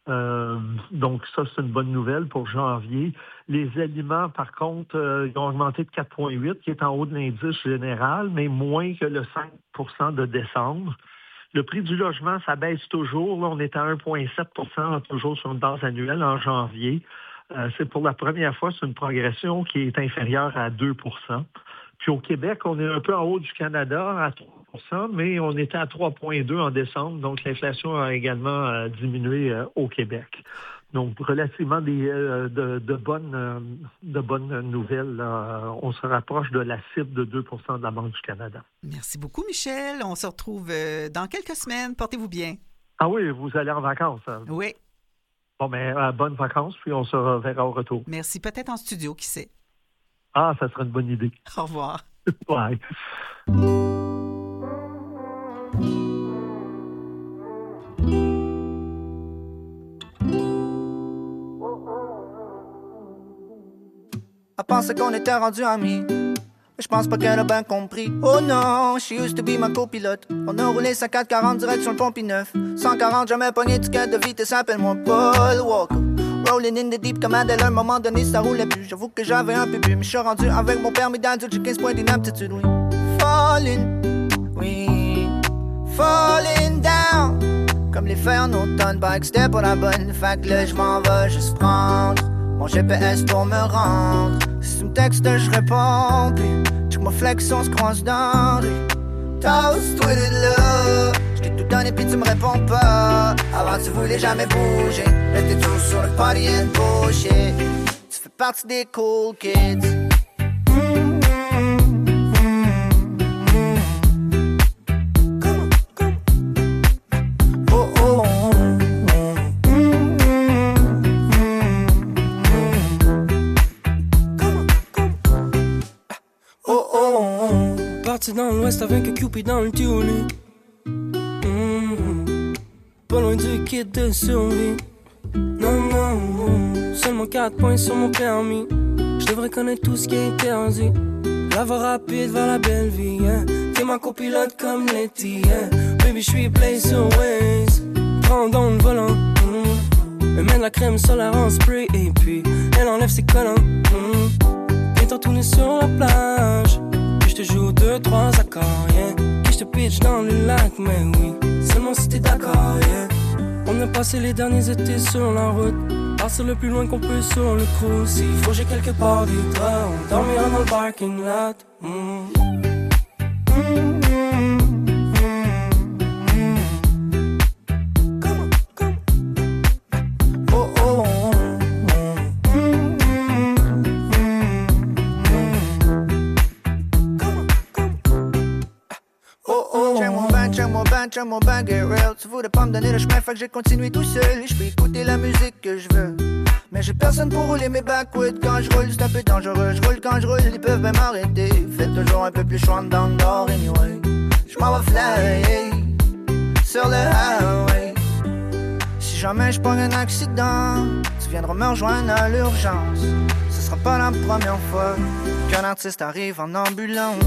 donc ça, c'est une bonne nouvelle pour janvier. Les aliments, par contre, ils ont augmenté de 4,8, qui est en haut de l'indice général, mais moins que le 5 de décembre. Le prix du logement, ça baisse toujours. Là, on est à 1,7 toujours sur une base annuelle en janvier. C'est pour la première fois, c'est une progression qui est inférieure à 2 Puis au Québec, on est un peu en haut du Canada à 3 mais on était à 3,2 en décembre. Donc l'inflation a également diminué au Québec. Donc, relativement de bonnes nouvelles. On se rapproche de la cible de 2 de la Banque du Canada. Merci beaucoup, Michel. On se retrouve dans quelques semaines. Portez-vous bien. Ah oui, vous allez en vacances. Hein? Oui. Bon, bonnes vacances, puis on se reverra au retour. Merci. Peut-être en studio, qui sait. Ah, ça serait une bonne idée. Au revoir. Bye. Elle pensait qu'on était rendus amis, mais je pense pas qu'elle a bien compris. Oh non, she used to be ma copilote. On a roulé sa 440 direct sur le Pont-Neuf. 140, jamais pogné de de vitesse, appelle-moi Paul Walker. Rolling in the deep comme Adèle, à un moment donné ça roulait plus. J'avoue que j'avais un peu bu, mais je suis rendu avec mon permis d'adulte, j'ai 15 points d'inaptitude, oui. Falling, oui, falling down. Comme les feuilles en automne, pas que c'était pour la bonne. Fait que là je m'en vais juste prendre mon GPS pour me rendre. Si tu me textes, je réponds. Puis, check ma flex, on se croise dans les toast, toi de là. J't'ai tout donné, puis tu me réponds pas. Avant, tu voulais jamais bouger. Là, t'es toujours sur le party and bullshit. Tu fais partie des cool kids. Parti dans l'ouest avec un Cupid dans le tiouli. Pas loin du kit de survie. Non, seulement 4 points sur mon permis. Je devrais connaître tout ce qui est interdit. La voie rapide vers la belle vie, hein. T'es ma copilote comme Letty, hein. Baby, j'suis play sur Waze. Prends dans le volant, Elle met de la crème solaire en spray. Et puis, elle enlève ses collants, Et t'en tourner sur la plage. Puis j'te joue 2-3 accords, yeah. Puis j'te pitch dans le lac, mais oui, seulement si t'es d'accord, yeah. On a passé les derniers étés sur la route. Partir le plus loin qu'on peut sur le cruise. S'il faut j'ai quelque part du temps, on dormira dans le parking lot. Check mon bang, get real. Tu voulais pas me donner le chemin, fait que j'ai continué tout seul. Je peux écouter la musique que je veux, mais j'ai personne pour rouler mes backwoods. Quand je roule, c'est un peu dangereux. Je roule quand je roule, ils peuvent même m'arrêter. Faites toujours un peu plus chaud dans le nord, anyway. Je m'en vais fly sur le highway. Si jamais je prends un accident, tu viendras me rejoindre à l'urgence. Ce sera pas la première fois qu'un artiste arrive en ambulance.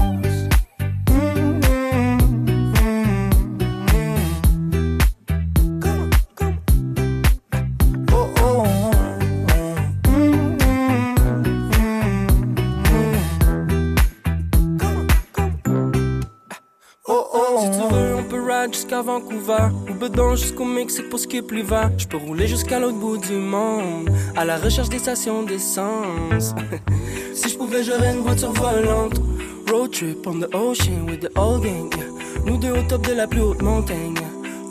Jusqu'à Vancouver, ou bedon jusqu'au Mexique pour skip l'hiver. Je peux rouler jusqu'à l'autre bout du monde, à la recherche des stations d'essence. Si je pouvais, j'aurais une voiture volante. Road trip on the ocean with the old gang, yeah. Nous deux au top de la plus haute montagne, yeah.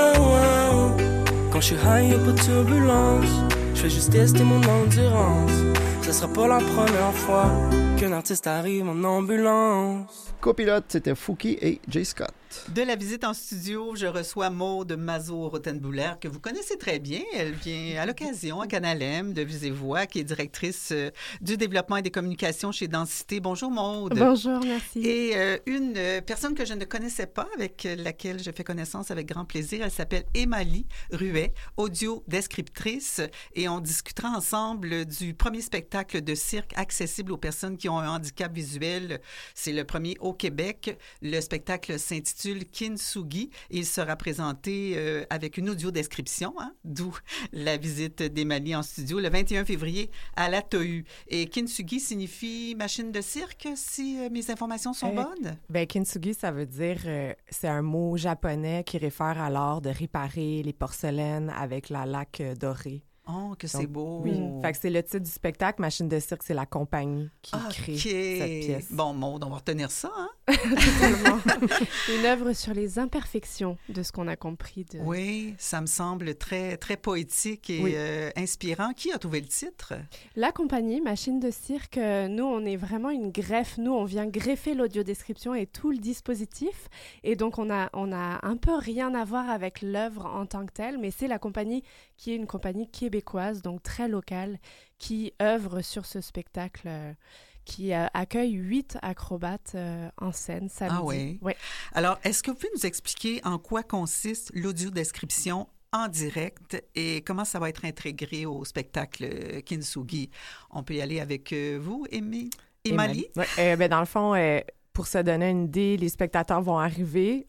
Wow. Quand je suis high, y'a pas de turbulence. Je fais juste tester mon endurance. Ce sera pas la première fois qu'un artiste arrive en ambulance. Copilote, c'était Fouki et Jay Scott. De la visite en studio, je reçois Maude Mazur-Rothenbuller, que vous connaissez très bien. Elle vient à l'occasion à Canal M de Vis et Voix, qui est directrice du développement et des communications chez Densité. Bonjour Maude. Bonjour, merci. Et une personne que je ne connaissais pas, avec laquelle je fais connaissance avec grand plaisir, elle s'appelle Émalie Ruet, audio-descriptrice, et on discutera ensemble du premier spectacle de cirque accessible aux personnes qui ont un handicap visuel. C'est le premier au Québec. Le spectacle s'intitule Kintsugi. Il sera présenté avec une audio-description, hein, d'où la visite d'Émalie en studio le 21 février à la Tohu. Et Kintsugi signifie machine de cirque, si mes informations sont bonnes? Ben, Kintsugi, ça veut dire, c'est un mot japonais qui réfère à l'art de réparer les porcelaines avec la laque dorée. Oh, que c'est beau! Oui, fait que c'est le titre du spectacle. Machine de cirque, c'est la compagnie qui crée cette pièce. Bon, Maude, on va retenir ça, hein? Totalement. Une œuvre sur les imperfections de ce qu'on a compris. Oui, ça me semble très, très poétique et inspirant. Qui a trouvé le titre? La compagnie, Machine de cirque. Nous, on est vraiment une greffe. Nous, on vient greffer l'audiodescription et tout le dispositif. Et donc, on a un peu rien à voir avec l'œuvre en tant que telle, mais c'est la compagnie qui est une compagnie québécoise, donc très locale, qui œuvre sur ce spectacle, qui accueille 8 acrobates en scène samedi. Ah oui? Oui. Alors, est-ce que vous pouvez nous expliquer en quoi consiste l'audiodescription en direct et comment ça va être intégré au spectacle Kintsugi? On peut y aller avec vous, Émalie? Ouais, ben dans le fond... pour se donner une idée, les spectateurs vont arriver,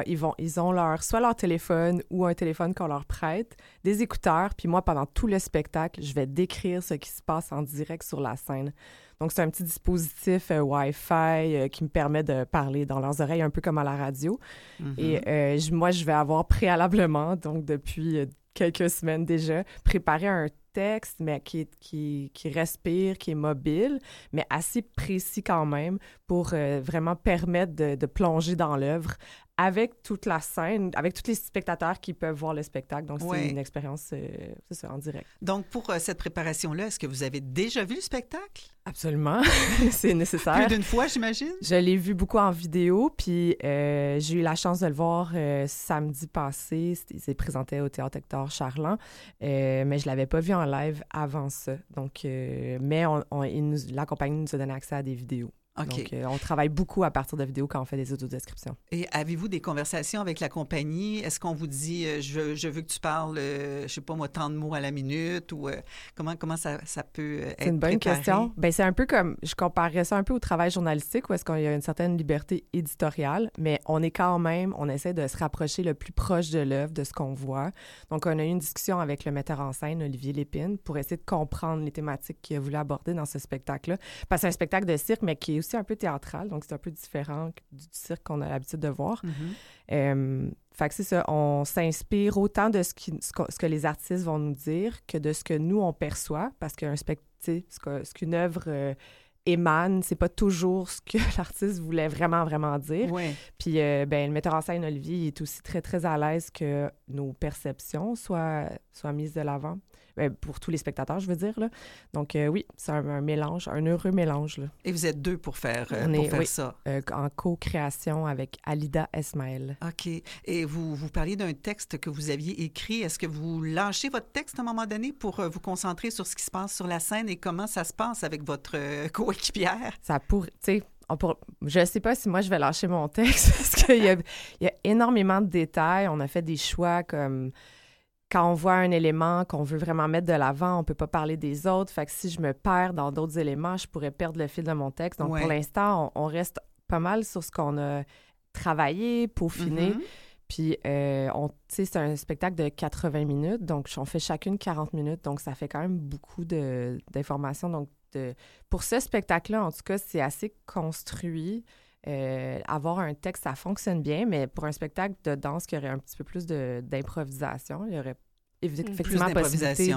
ils ont soit leur téléphone ou un téléphone qu'on leur prête, des écouteurs, puis moi, pendant tout le spectacle, je vais décrire ce qui se passe en direct sur la scène. Donc, c'est un petit dispositif Wi-Fi qui me permet de parler dans leurs oreilles, un peu comme à la radio. Mm-hmm. Et moi, je vais avoir préalablement, donc depuis quelques semaines déjà, préparé un texte, mais qui respire, qui est mobile, mais assez précis quand même pour vraiment permettre de plonger dans l'œuvre avec toute la scène, avec tous les spectateurs qui peuvent voir le spectacle. Donc, c'est une expérience, c'est ça, en direct. Donc, pour cette préparation-là, est-ce que vous avez déjà vu le spectacle? Absolument. C'est nécessaire. Plus d'une fois, j'imagine? Je l'ai vu beaucoup en vidéo, puis j'ai eu la chance de le voir samedi passé. Il s'est présenté au Théâtre Hector Charland, mais je ne l'avais pas vu en live avant ça. Donc, mais la compagnie nous a donné accès à des vidéos. OK. Donc, on travaille beaucoup à partir de vidéos quand on fait des audiodescriptions. Et avez-vous des conversations avec la compagnie? Est-ce qu'on vous dit, je veux que tu parles, je sais pas moi, tant de mots à la minute? Ou comment ça peut être C'est une bonne préparé? question. Bien, c'est un peu comme, je comparerais ça un peu au travail journalistique où est-ce qu'il y a une certaine liberté éditoriale, mais on essaie de se rapprocher le plus proche de l'œuvre, de ce qu'on voit. Donc, on a eu une discussion avec le metteur en scène, Olivier Lépine, pour essayer de comprendre les thématiques qu'il a voulu aborder dans ce spectacle-là. Parce que c'est un spectacle de cirque, mais qui est aussi un peu théâtral, donc c'est un peu différent du cirque qu'on a l'habitude de voir. Fait que c'est ça, on s'inspire autant de ce que les artistes vont nous dire que de ce que nous, on perçoit, parce qu'un spectacle, ce qu'une œuvre émane, c'est pas toujours ce que l'artiste voulait vraiment, vraiment dire. Ouais. Puis, le metteur en scène, Olivier, il est aussi très, très à l'aise que nos perceptions soient mises de l'avant. Pour tous les spectateurs, je veux dire, là. Donc, oui, c'est un mélange, un heureux mélange, là. Et vous êtes deux pour faire ça? En co-création avec Alida Esmaël. OK. Et vous parliez d'un texte que vous aviez écrit. Est-ce que vous lâchez votre texte à un moment donné pour vous concentrer sur ce qui se passe sur la scène et comment ça se passe avec votre coéquipière? Ça pourrait, tu sais... Je ne sais pas si moi, je vais lâcher mon texte parce qu'il y a énormément de détails. On a fait des choix comme... Quand on voit un élément qu'on veut vraiment mettre de l'avant, on ne peut pas parler des autres. Fait que si je me perds dans d'autres éléments, je pourrais perdre le fil de mon texte. Donc, pour l'instant, on reste pas mal sur ce qu'on a travaillé, peaufiné. Puis, c'est un spectacle de 80 minutes. Donc, on fait chacune 40 minutes. Donc, ça fait quand même beaucoup d'informations. Donc, pour ce spectacle-là, en tout cas, c'est assez construit. Avoir un texte, ça fonctionne bien, mais pour un spectacle de danse qui aurait un petit peu plus d'improvisation, il y aurait effectivement possibilité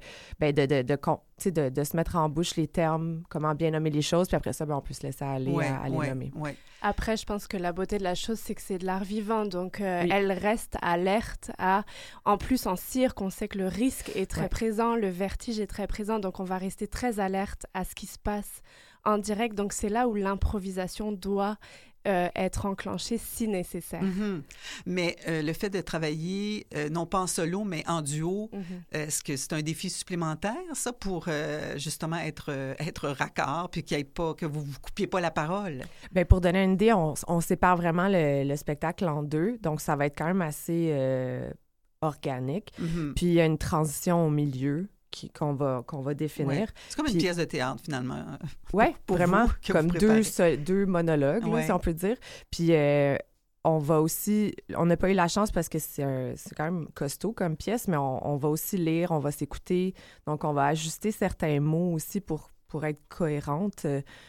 de se mettre en bouche les termes, comment bien nommer les choses, puis après ça, on peut se laisser aller à les nommer. Après, je pense que la beauté de la chose, c'est que c'est de l'art vivant, donc elle reste alerte en plus, en cirque, on sait que le risque est très présent, le vertige est très présent, donc on va rester très alerte à ce qui se passe en direct. Donc, c'est là où l'improvisation doit être enclenchée si nécessaire. Mais le fait de travailler, non pas en solo, mais en duo, est-ce que c'est un défi supplémentaire, ça, pour justement être raccord, puis que vous ne coupiez pas la parole? Bien, pour donner une idée, on sépare vraiment le spectacle en deux. Donc, ça va être quand même assez organique. Puis, il y a une transition au milieu qu'on va définir. Ouais. C'est comme une pièce de théâtre, finalement. Oui, vraiment, vous, comme deux monologues, là, si on peut dire. Puis, on n'a pas eu la chance parce que c'est quand même costaud comme pièce, mais on va aussi lire, on va s'écouter. Donc, on va ajuster certains mots aussi pour être cohérente.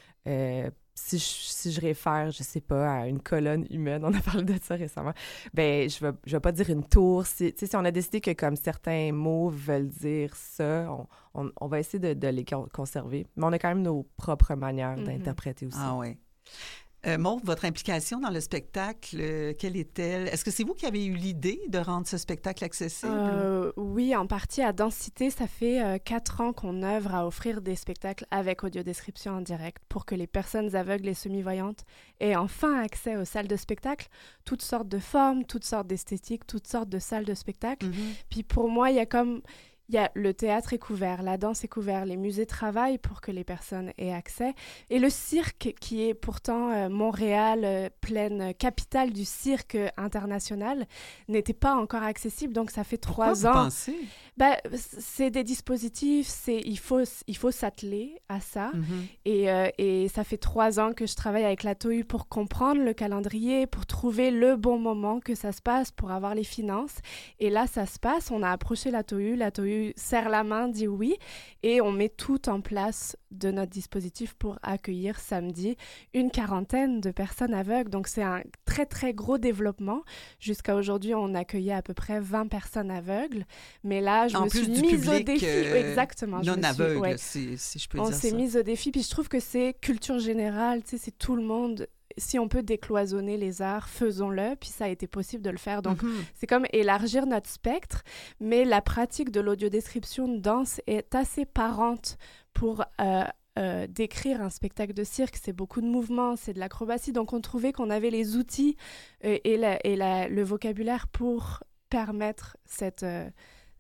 Si je réfère, je sais pas, à une colonne humaine, on a parlé de ça récemment, ben je vais pas dire une tour. Si on a décidé que comme certains mots veulent dire ça, on va essayer de les conserver. Mais on a quand même nos propres manières d'interpréter aussi. Ah oui. Maude, votre implication dans le spectacle, quelle est-elle? Est-ce que c'est vous qui avez eu l'idée de rendre ce spectacle accessible? Oui, en partie à Densité. Ça fait 4 ans qu'on œuvre à offrir des spectacles avec audiodescription en direct pour que les personnes aveugles et semi-voyantes aient enfin accès aux salles de spectacle, toutes sortes de formes, toutes sortes d'esthétiques, toutes sortes de salles de spectacle. Puis pour moi, il y a le théâtre est couvert, la danse est couvert, les musées travaillent pour que les personnes aient accès. Et le cirque, qui est pourtant Montréal, pleine capitale du cirque international, n'était pas encore accessible. Donc, ça fait 3 ans. Pourquoi vous pensez? C'est des dispositifs, il faut s'atteler à ça. Et ça fait 3 ans que je travaille avec la TOU pour comprendre le calendrier, pour trouver le bon moment que ça se passe, pour avoir les finances. Et là, ça se passe. On a approché la TOU serre la main, dit oui, et on met tout en place de notre dispositif pour accueillir samedi une 40aine de personnes aveugles. Donc, c'est un très, très gros développement. Jusqu'à aujourd'hui, on accueillait à peu près 20 personnes aveugles. Mais là, je me suis mise au défi. Exactement. Non aveugle, si je peux dire ça. On s'est mise au défi, puis je trouve que c'est culture générale, tu sais, c'est tout le monde. Si on peut décloisonner les arts, faisons-le, puis ça a été possible de le faire. Donc, c'est comme élargir notre spectre, mais la pratique de l'audiodescription de danse est assez parente pour décrire un spectacle de cirque. C'est beaucoup de mouvements, c'est de l'acrobatie. Donc, on trouvait qu'on avait les outils et le vocabulaire pour permettre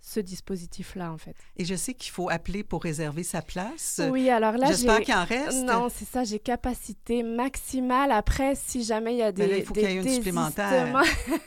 ce dispositif-là, en fait. Et je sais qu'il faut appeler pour réserver sa place. Oui, alors là, j'espère qu'il en reste. Non, c'est ça, j'ai capacité maximale. Après, si jamais il y a des là, il faut qu'il y ait une supplémentaire.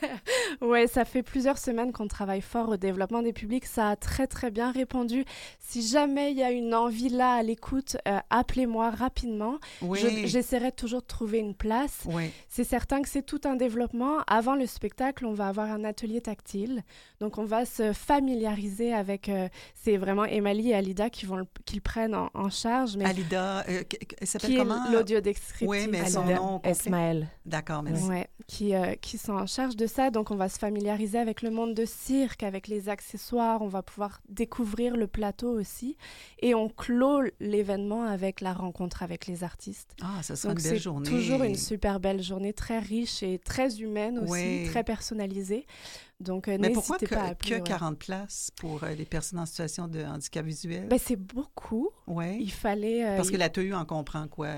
Oui, ça fait plusieurs semaines qu'on travaille fort au développement des publics. Ça a très, très bien répondu. Si jamais il y a une envie là à l'écoute, appelez-moi rapidement. Oui. J'essaierai toujours de trouver une place. Oui. C'est certain que c'est tout un développement. Avant le spectacle, on va avoir un atelier tactile. Donc, on va se familiariser avec... c'est vraiment Émalie et Alida qui le prennent en charge. Mais Alida, elle s'appelle comment? L'audiodescriptive. Oui, mais son nom Esmaël. D'accord, merci. Oui, qui sont en charge de ça. Donc, on va se familiariser avec le monde de cirque, avec les accessoires. On va pouvoir découvrir le plateau aussi. Et on clôt l'événement avec la rencontre avec les artistes. Ah, ça sera une belle journée. C'est toujours une super belle journée, très riche et très humaine aussi, très personnalisée. Donc, n'hésitez pas à appeler. Mais pourquoi que 40 places pour les personnes en situation de handicap visuel? Ben, c'est beaucoup. Oui. Il fallait... Parce que la TEU en comprend quoi?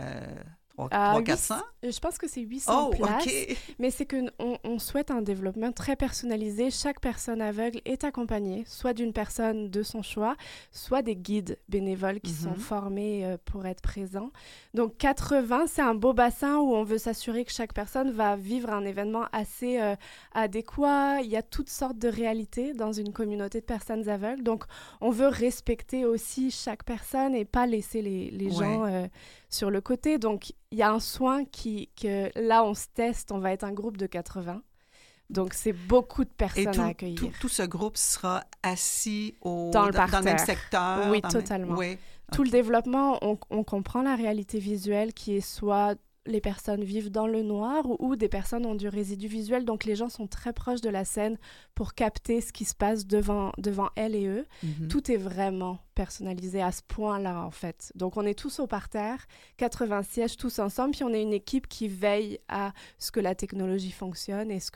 300-400? Je pense que c'est 800 places. OK. Mais c'est qu'on souhaite un développement très personnalisé. Chaque personne aveugle est accompagnée, soit d'une personne de son choix, soit des guides bénévoles qui sont formés pour être présents. Donc, 80, c'est un beau bassin où on veut s'assurer que chaque personne va vivre un événement assez adéquat. Il y a toutes sortes de réalités dans une communauté de personnes aveugles. Donc, on veut respecter aussi chaque personne et pas laisser les gens sur le côté. Donc, il y a un soin que là, on se teste, on va être un groupe de 80. Donc, c'est beaucoup de personnes à accueillir. Tout ce groupe sera assis dans le même secteur? Oui, totalement. Oui. Tout le développement, on comprend la réalité visuelle qui est soit les personnes vivent dans le noir ou des personnes ont du résidu visuel. Donc, les gens sont très proches de la scène pour capter ce qui se passe devant elles et eux. Tout est vraiment personnalisé à ce point-là, en fait. Donc, on est tous au parterre, 80 sièges, tous ensemble, puis on est une équipe qui veille à ce que la technologie fonctionne et ce que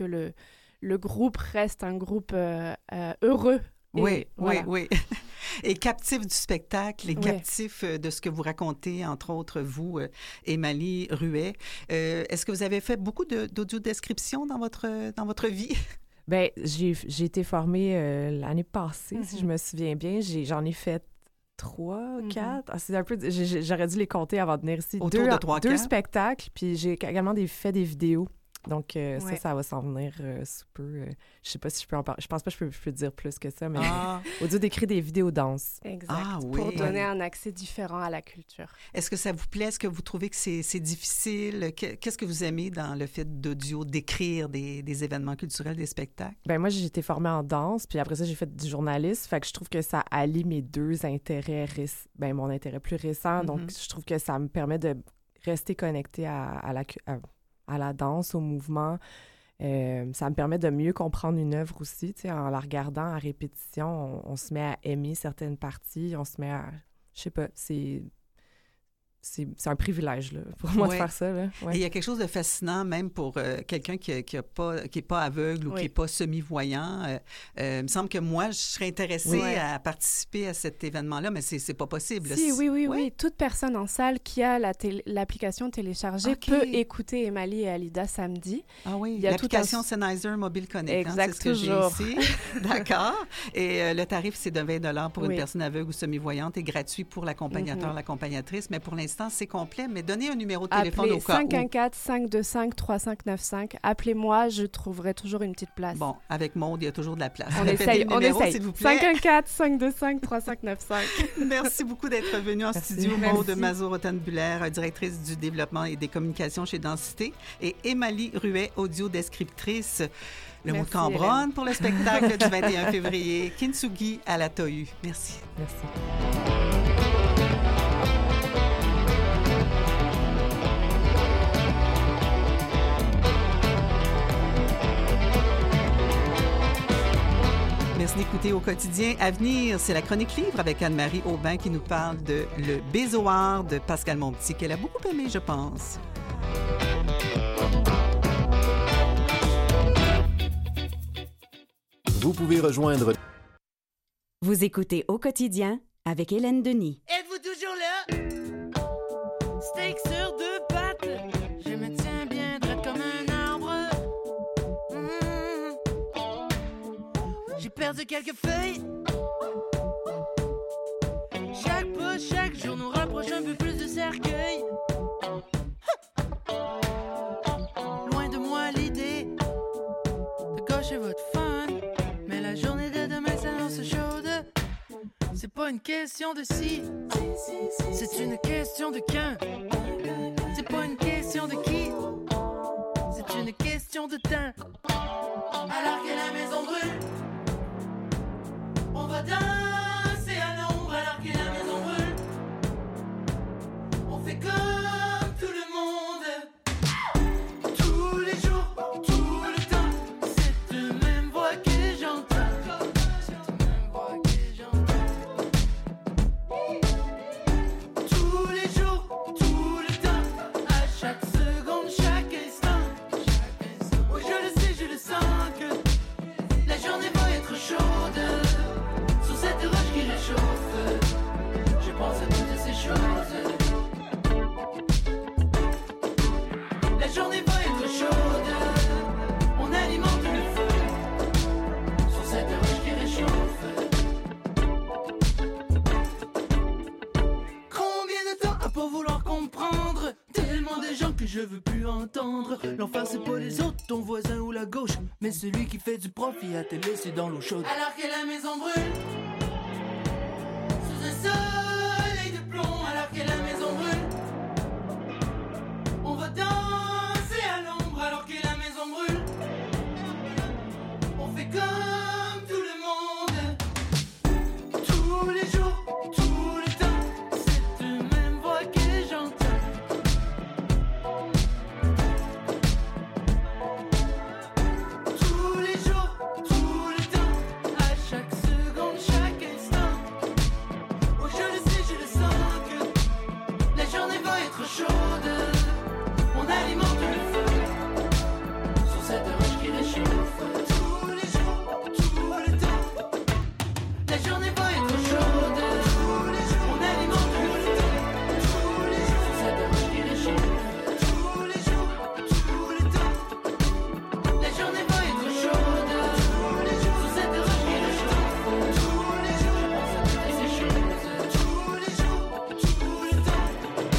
le groupe reste un groupe heureux. Oui. Et captif du spectacle et captif de ce que vous racontez, entre autres, vous, Émalie Ruet. Est-ce que vous avez fait beaucoup d'audio-description dans votre vie? Bien, j'ai été formée l'année passée, si je me souviens bien. J'en ai fait 3 ou 4. Ah, c'est un peu... J'aurais dû les compter avant de venir ici. Autour de 3-4. 2 spectacles, puis j'ai également fait des vidéos. Donc, ça va s'en venir sous peu. Je sais pas si je peux en parler. Je pense pas que je peux dire plus que ça, mais audio d'écrire des vidéos danse. Exact. Pour donner un accès différent à la culture. Est-ce que ça vous plaît? Est-ce que vous trouvez que c'est difficile? Qu'est-ce que vous aimez dans le fait d'audio, d'écrire des événements culturels, des spectacles? Ben moi, j'ai été formée en danse, puis après ça, j'ai fait du journalisme. Fait que je trouve que ça allie mes 2 intérêts, mon intérêt plus récent. Donc, je trouve que ça me permet de rester connectée à la danse, au mouvement. Ça me permet de mieux comprendre une œuvre aussi. En la regardant à répétition, on se met à aimer certaines parties, on se met à... Je sais pas, c'est un privilège là, pour moi de faire ça. Là. Ouais. Et il y a quelque chose de fascinant même pour quelqu'un qui est pas aveugle ou qui n'est pas semi-voyant. Il me semble que moi, je serais intéressée à participer à cet événement-là, mais c'est pas possible. Oui. Toute personne en salle qui a l'application téléchargée peut écouter Émalie et Alida samedi. Ah oui, l'application Sennheiser Mobile Connect. Exact, c'est ce que j'ai ici. D'accord. Et le tarif, c'est de 20 pour une personne aveugle ou semi-voyante et gratuit pour l'accompagnateur, l'accompagnatrice. Mais pour l'instant, c'est complet, mais donnez un numéro de téléphone au cas où. 514-525-3595. Appelez-moi, je trouverai toujours une petite place. Bon, avec Maude, il y a toujours de la place. On essaye. S'il vous plaît. 514-525-3595. Merci beaucoup d'être venue en studio. Maude Mazur-Rottenbuller, directrice du développement et des communications chez Densité, et Émalie Ruet, audio-descriptrice. Le mot de Cambronne pour le spectacle du 21 février. Kintsugi à la TEU. Merci. Merci. Merci d'écouter Au quotidien. À venir, c'est la chronique livre avec Anne-Marie Aubin qui nous parle de Le Bézoard de Pascal Monpetit, qu'elle a beaucoup aimé, je pense. Vous pouvez rejoindre... Vous écoutez Au quotidien avec Hélène Denis. Êtes-vous toujours là? Steak sur 2 pattes, je me tiens bien droit comme un arbre. J'ai perdu quelques feuilles, question de si, c'est une question de quand. C'est pas une question de qui, c'est une question de temps. Alors que la maison brûle, on va danser à l'ombre. Alors que la maison brûle, on fait comme tout le monde. Tous les jours, tout le temps, cette même voix que j'entends. Cette même voix que j'entends. Tous les jours, tout le temps, à chaque seconde, chaque instant. Oui, je le sais, je le sens que la journée va être chaude. Sur cette roche qui réchauffe, je pense à toutes ces choses. La journée va être chaude, on alimente le feu sur cette roche qui réchauffe. Combien de temps à pas vouloir comprendre? Tellement de gens que je veux plus entendre. L'enfer c'est pas les autres, ton voisin ou la gauche, mais celui qui fait du profit à te laisser dans l'eau chaude. Alors que la maison brûle sous un soleil de plomb. Alors que la maison brûle, on va danser à l'ombre. Alors que la maison brûle, on fait comme tout le monde. Tous les jours, tout le temps, cette même voix que j'entends. Tous les jours, tout le temps, à chaque seconde, chaque instant. Oh, je le sais, je le sens que la journée va être chaude. On alimente le feu sur cette roche qui réchauffe. Tous les jours, tout le temps, la journée va être chaude. Tous les jours, on alimente le feu. Tous les jours, sur cette roche qui réchauffe. Tous les jours, tout le temps, la journée va être chaude. Tous les jours, sur cette roche qui réchauffe. Tous les jours, je pense à toutes ces choses. Tous les jours, tout le temps,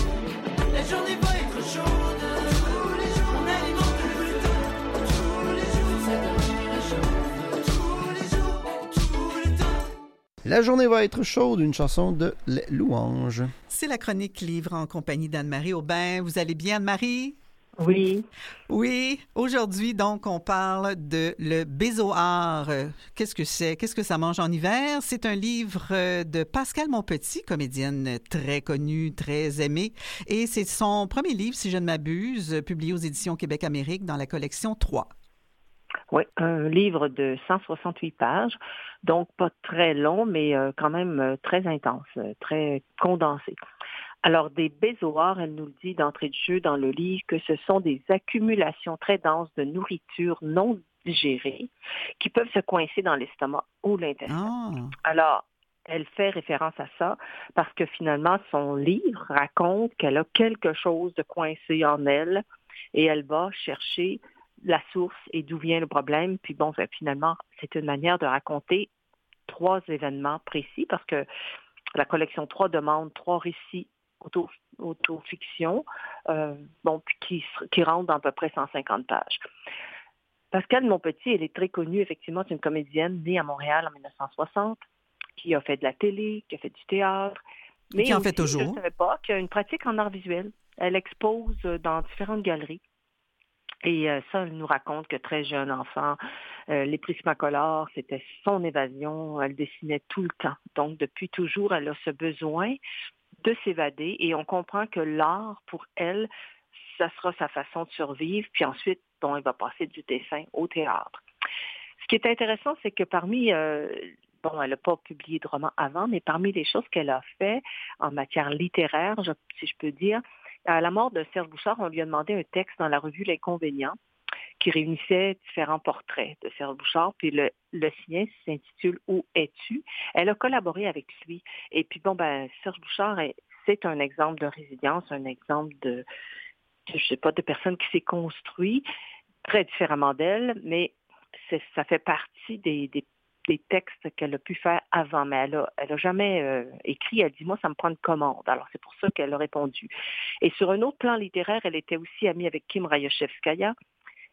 la journée va être chaude. Tous les jours, on alimente le feu. Tous les jours, sur cette roche qui réchauffe. Tous les jours, tout le temps. La journée va être chaude, une chanson de Les Louanges. C'est la chronique livre en compagnie d'Anne-Marie Aubin. Vous allez bien, Anne-Marie? Oui. Oui. Aujourd'hui, donc, on parle de le bézoard. Qu'est-ce que c'est? Qu'est-ce que ça mange en hiver? C'est un livre de Pascale Monpetit, comédienne très connue, très aimée. Et c'est son premier livre, si je ne m'abuse, publié aux éditions Québec-Amérique dans la collection 3. Oui, un livre de 168 pages, donc pas très long, mais quand même très intense, très condensé. Alors, des bézoars, elle nous le dit d'entrée de jeu dans le livre, que ce sont des accumulations très denses de nourriture non digérée qui peuvent se coincer dans l'estomac ou l'intestin. Alors, elle fait référence à ça parce que finalement, son livre raconte qu'elle a quelque chose de coincé en elle et elle va chercher la source et d'où vient le problème. Puis bon, finalement, c'est une manière de raconter 3 événements précis parce que la collection 3 demande 3 récits autofiction, qui rentrent dans à peu près 150 pages. Pascale Monpetit, elle est très connue, effectivement, c'est une comédienne née à Montréal en 1960, qui a fait de la télé, qui a fait du théâtre, mais qui en aussi, fait toujours. je ne savais pas, qui a une pratique en art visuel. Elle expose dans différentes galeries. Et ça, elle nous raconte que très jeune enfant, les Prismacolor, c'était son évasion, elle dessinait tout le temps. Donc, depuis toujours, elle a ce besoin de s'évader et on comprend que l'art, pour elle, ça sera sa façon de survivre. Puis ensuite, elle va passer du dessin au théâtre. Ce qui est intéressant, c'est que parmi... elle n'a pas publié de roman avant, mais parmi les choses qu'elle a fait en matière littéraire, si je peux dire, à la mort de Serge Bouchard, on lui a demandé un texte dans la revue L'Inconvénient qui réunissait différents portraits de Serge Bouchard, puis le sien s'intitule « Où es-tu ?» Elle a collaboré avec lui. Et puis Serge Bouchard, c'est un exemple de résilience, un exemple de personne qui s'est construit très différemment d'elle, mais ça fait partie des textes qu'elle a pu faire avant, mais elle a jamais écrit. Elle dit, moi, ça me prend une commande. Alors, c'est pour ça qu'elle a répondu. Et sur un autre plan littéraire, elle était aussi amie avec Kim Rayachevskaya.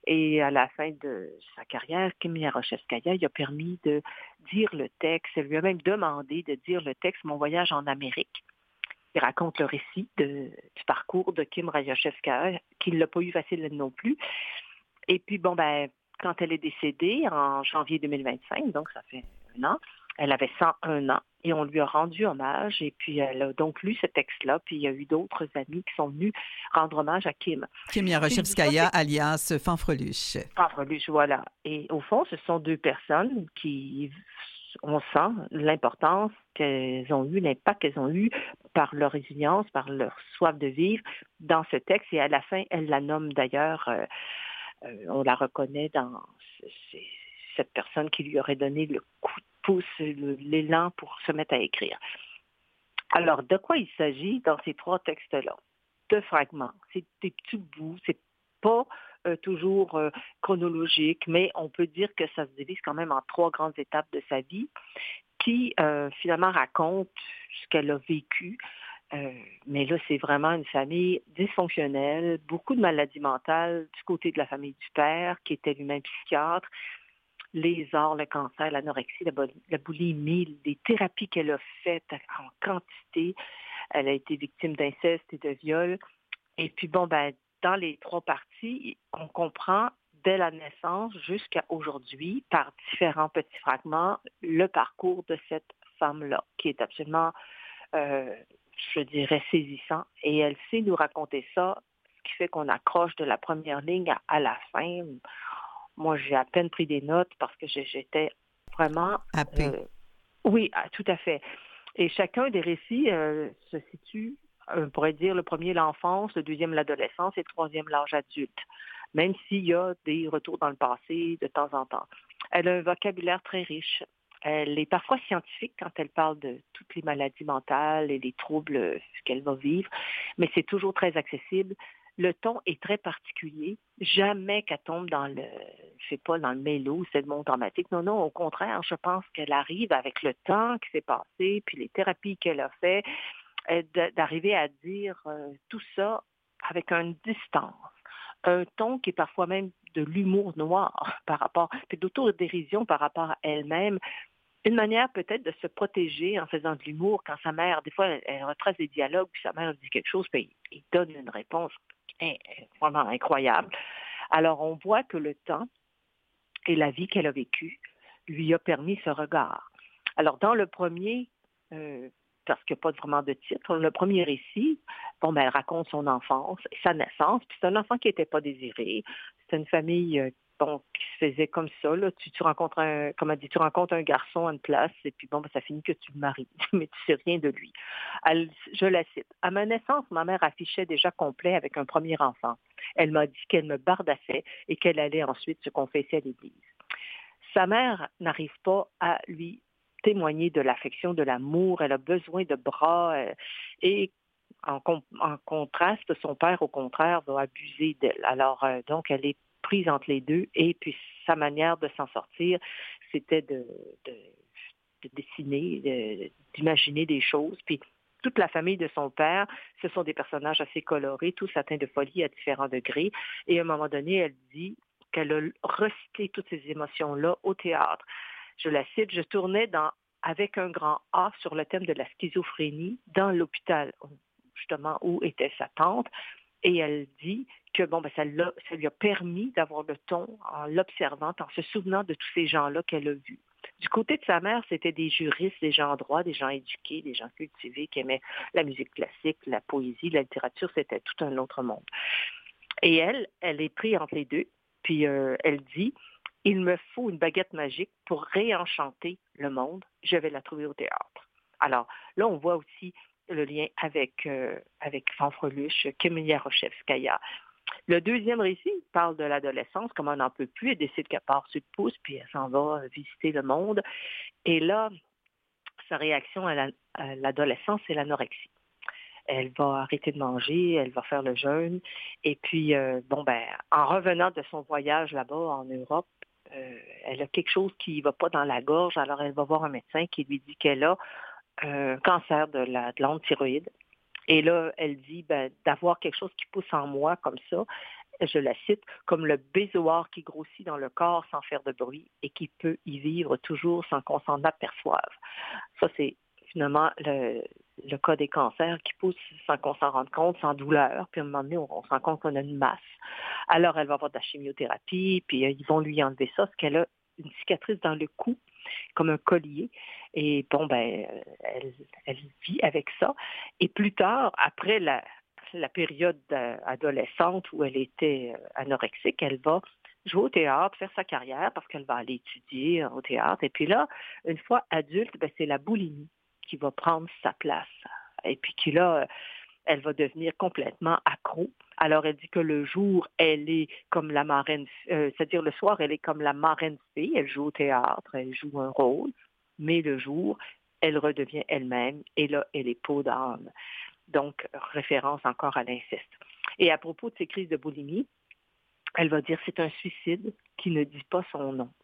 Et à la fin de sa carrière, Kim Yaroshevskaya, il a permis de dire le texte. Elle lui a même demandé de dire le texte Mon voyage en Amérique. Il raconte le récit du parcours de Kim Yaroshevskaya, qui ne l'a pas eu facile non plus. Et puis, quand elle est décédée en janvier 2025, donc ça fait un an, elle avait 101 ans et on lui a rendu hommage. Et puis, elle a donc lu ce texte-là. Puis, il y a eu d'autres amis qui sont venus rendre hommage à Kim. Kim Yaroshevskaya, alias Fanfreluche. Fanfreluche, voilà. Et au fond, ce sont deux personnes qui, on sent l'importance qu'elles ont eu, l'impact qu'elles ont eu par leur résilience, par leur soif de vivre dans ce texte. Et à la fin, elle la nomme d'ailleurs, on la reconnaît dans cette personne qui lui aurait donné le coup de pouce, l'élan pour se mettre à écrire. Alors, de quoi il s'agit dans ces trois textes-là? De fragments. C'est des petits bouts, c'est pas toujours chronologique, mais on peut dire que ça se divise quand même en trois grandes étapes de sa vie qui finalement racontent ce qu'elle a vécu. Mais là, c'est vraiment une famille dysfonctionnelle, beaucoup de maladies mentales du côté de la famille du père, qui était lui-même psychiatre, les arts, le cancer, l'anorexie, la boulimie, les thérapies qu'elle a faites en quantité. Elle a été victime d'inceste et de viol. Et puis, dans les trois parties, on comprend dès la naissance jusqu'à aujourd'hui, par différents petits fragments, le parcours de cette femme-là, qui est absolument, je dirais, saisissant. Et elle sait nous raconter ça, ce qui fait qu'on accroche de la première ligne à la fin. Moi, j'ai à peine pris des notes parce que j'étais vraiment... oui, tout à fait. Et chacun des récits se situe, on pourrait dire, le premier l'enfance, le deuxième l'adolescence et le troisième l'âge adulte, même s'il y a des retours dans le passé de temps en temps. Elle a un vocabulaire très riche. Elle est parfois scientifique quand elle parle de toutes les maladies mentales et les troubles qu'elle va vivre, mais c'est toujours très accessible. Le ton est très particulier. Jamais qu'elle tombe dans le mélo, c'est le monde dramatique. Non, au contraire, je pense qu'elle arrive avec le temps qui s'est passé, puis les thérapies qu'elle a fait, d'arriver à dire tout ça avec une distance. Un ton qui est parfois même de l'humour noir par rapport, puis d'autodérision par rapport à elle-même. Une manière peut-être de se protéger en faisant de l'humour quand sa mère, des fois, elle retrace des dialogues, puis sa mère dit quelque chose, puis il donne une réponse vraiment incroyable. Alors, on voit que le temps et la vie qu'elle a vécue lui a permis ce regard. Alors, dans le premier, parce qu'il n'y a pas vraiment de titre, le premier récit, elle raconte son enfance et sa naissance, puis c'est un enfant qui n'était pas désiré. C'est une famille qui se faisait comme ça. Là. Tu rencontres tu rencontres un garçon à une place, et puis ça finit que tu le maries, mais tu sais rien de lui. Je la cite. À ma naissance, ma mère affichait déjà complet avec un premier enfant. Elle m'a dit qu'elle me bardassait et qu'elle allait ensuite se confesser à l'église. Sa mère n'arrive pas à lui témoigner de l'affection, de l'amour. Elle a besoin de bras et en contraste, son père, au contraire, va abuser d'elle. Alors, donc, elle est prise entre les deux et puis sa manière de s'en sortir, c'était de dessiner, d'imaginer des choses. Puis toute la famille de son père, ce sont des personnages assez colorés, tous atteints de folie à différents degrés. Et à un moment donné, elle dit qu'elle a recyclé toutes ces émotions-là au théâtre. Je la cite, je tournais avec un grand A sur le thème de la schizophrénie dans l'hôpital, justement, où était sa tante. Et elle dit que ça lui a permis d'avoir le ton en l'observant, en se souvenant de tous ces gens-là qu'elle a vus. Du côté de sa mère, c'était des juristes, des gens droits, des gens éduqués, des gens cultivés qui aimaient la musique classique, la poésie, la littérature, c'était tout un autre monde. Et elle est prise entre les deux, puis elle dit « Il me faut une baguette magique pour réenchanter le monde, je vais la trouver au théâtre. » Alors là, on voit aussi le lien avec Fanfreluche, Kim Yaroshevskaya. Le deuxième récit parle de l'adolescence, comme on n'en peut plus, elle décide qu'elle part sur le pouce, puis elle s'en va visiter le monde. Et là, sa réaction à l'adolescence, c'est l'anorexie. Elle va arrêter de manger, elle va faire le jeûne. Et puis, en revenant de son voyage là-bas en Europe, elle a quelque chose qui ne va pas dans la gorge, alors elle va voir un médecin qui lui dit qu'elle a un cancer de la glande thyroïde. Et là, elle dit, d'avoir quelque chose qui pousse en moi comme ça, je la cite, comme le bézoard qui grossit dans le corps sans faire de bruit et qui peut y vivre toujours sans qu'on s'en aperçoive. Ça, c'est finalement le cas des cancers qui poussent sans qu'on s'en rende compte, sans douleur, puis à un moment donné, on se rend compte qu'on a une masse. Alors, elle va avoir de la chimiothérapie, puis ils vont lui enlever ça, parce qu'elle a une cicatrice dans le cou, comme un collier. Et bon, elle vit avec ça. Et plus tard, après la période adolescente où elle était anorexique, elle va jouer au théâtre, faire sa carrière, parce qu'elle va aller étudier au théâtre. Et puis là, une fois adulte, c'est la boulimie qui va prendre sa place. Et puis qui là, elle va devenir complètement accro. Alors, elle dit que le jour, elle est comme la marraine, c'est-à-dire le soir, elle est comme la marraine fée, elle joue au théâtre, elle joue un rôle, mais le jour, elle redevient elle-même, et là, elle est peau d'âne. Donc, référence encore à l'inceste. Et à propos de ces crises de boulimie, elle va dire c'est un suicide qui ne dit pas son nom.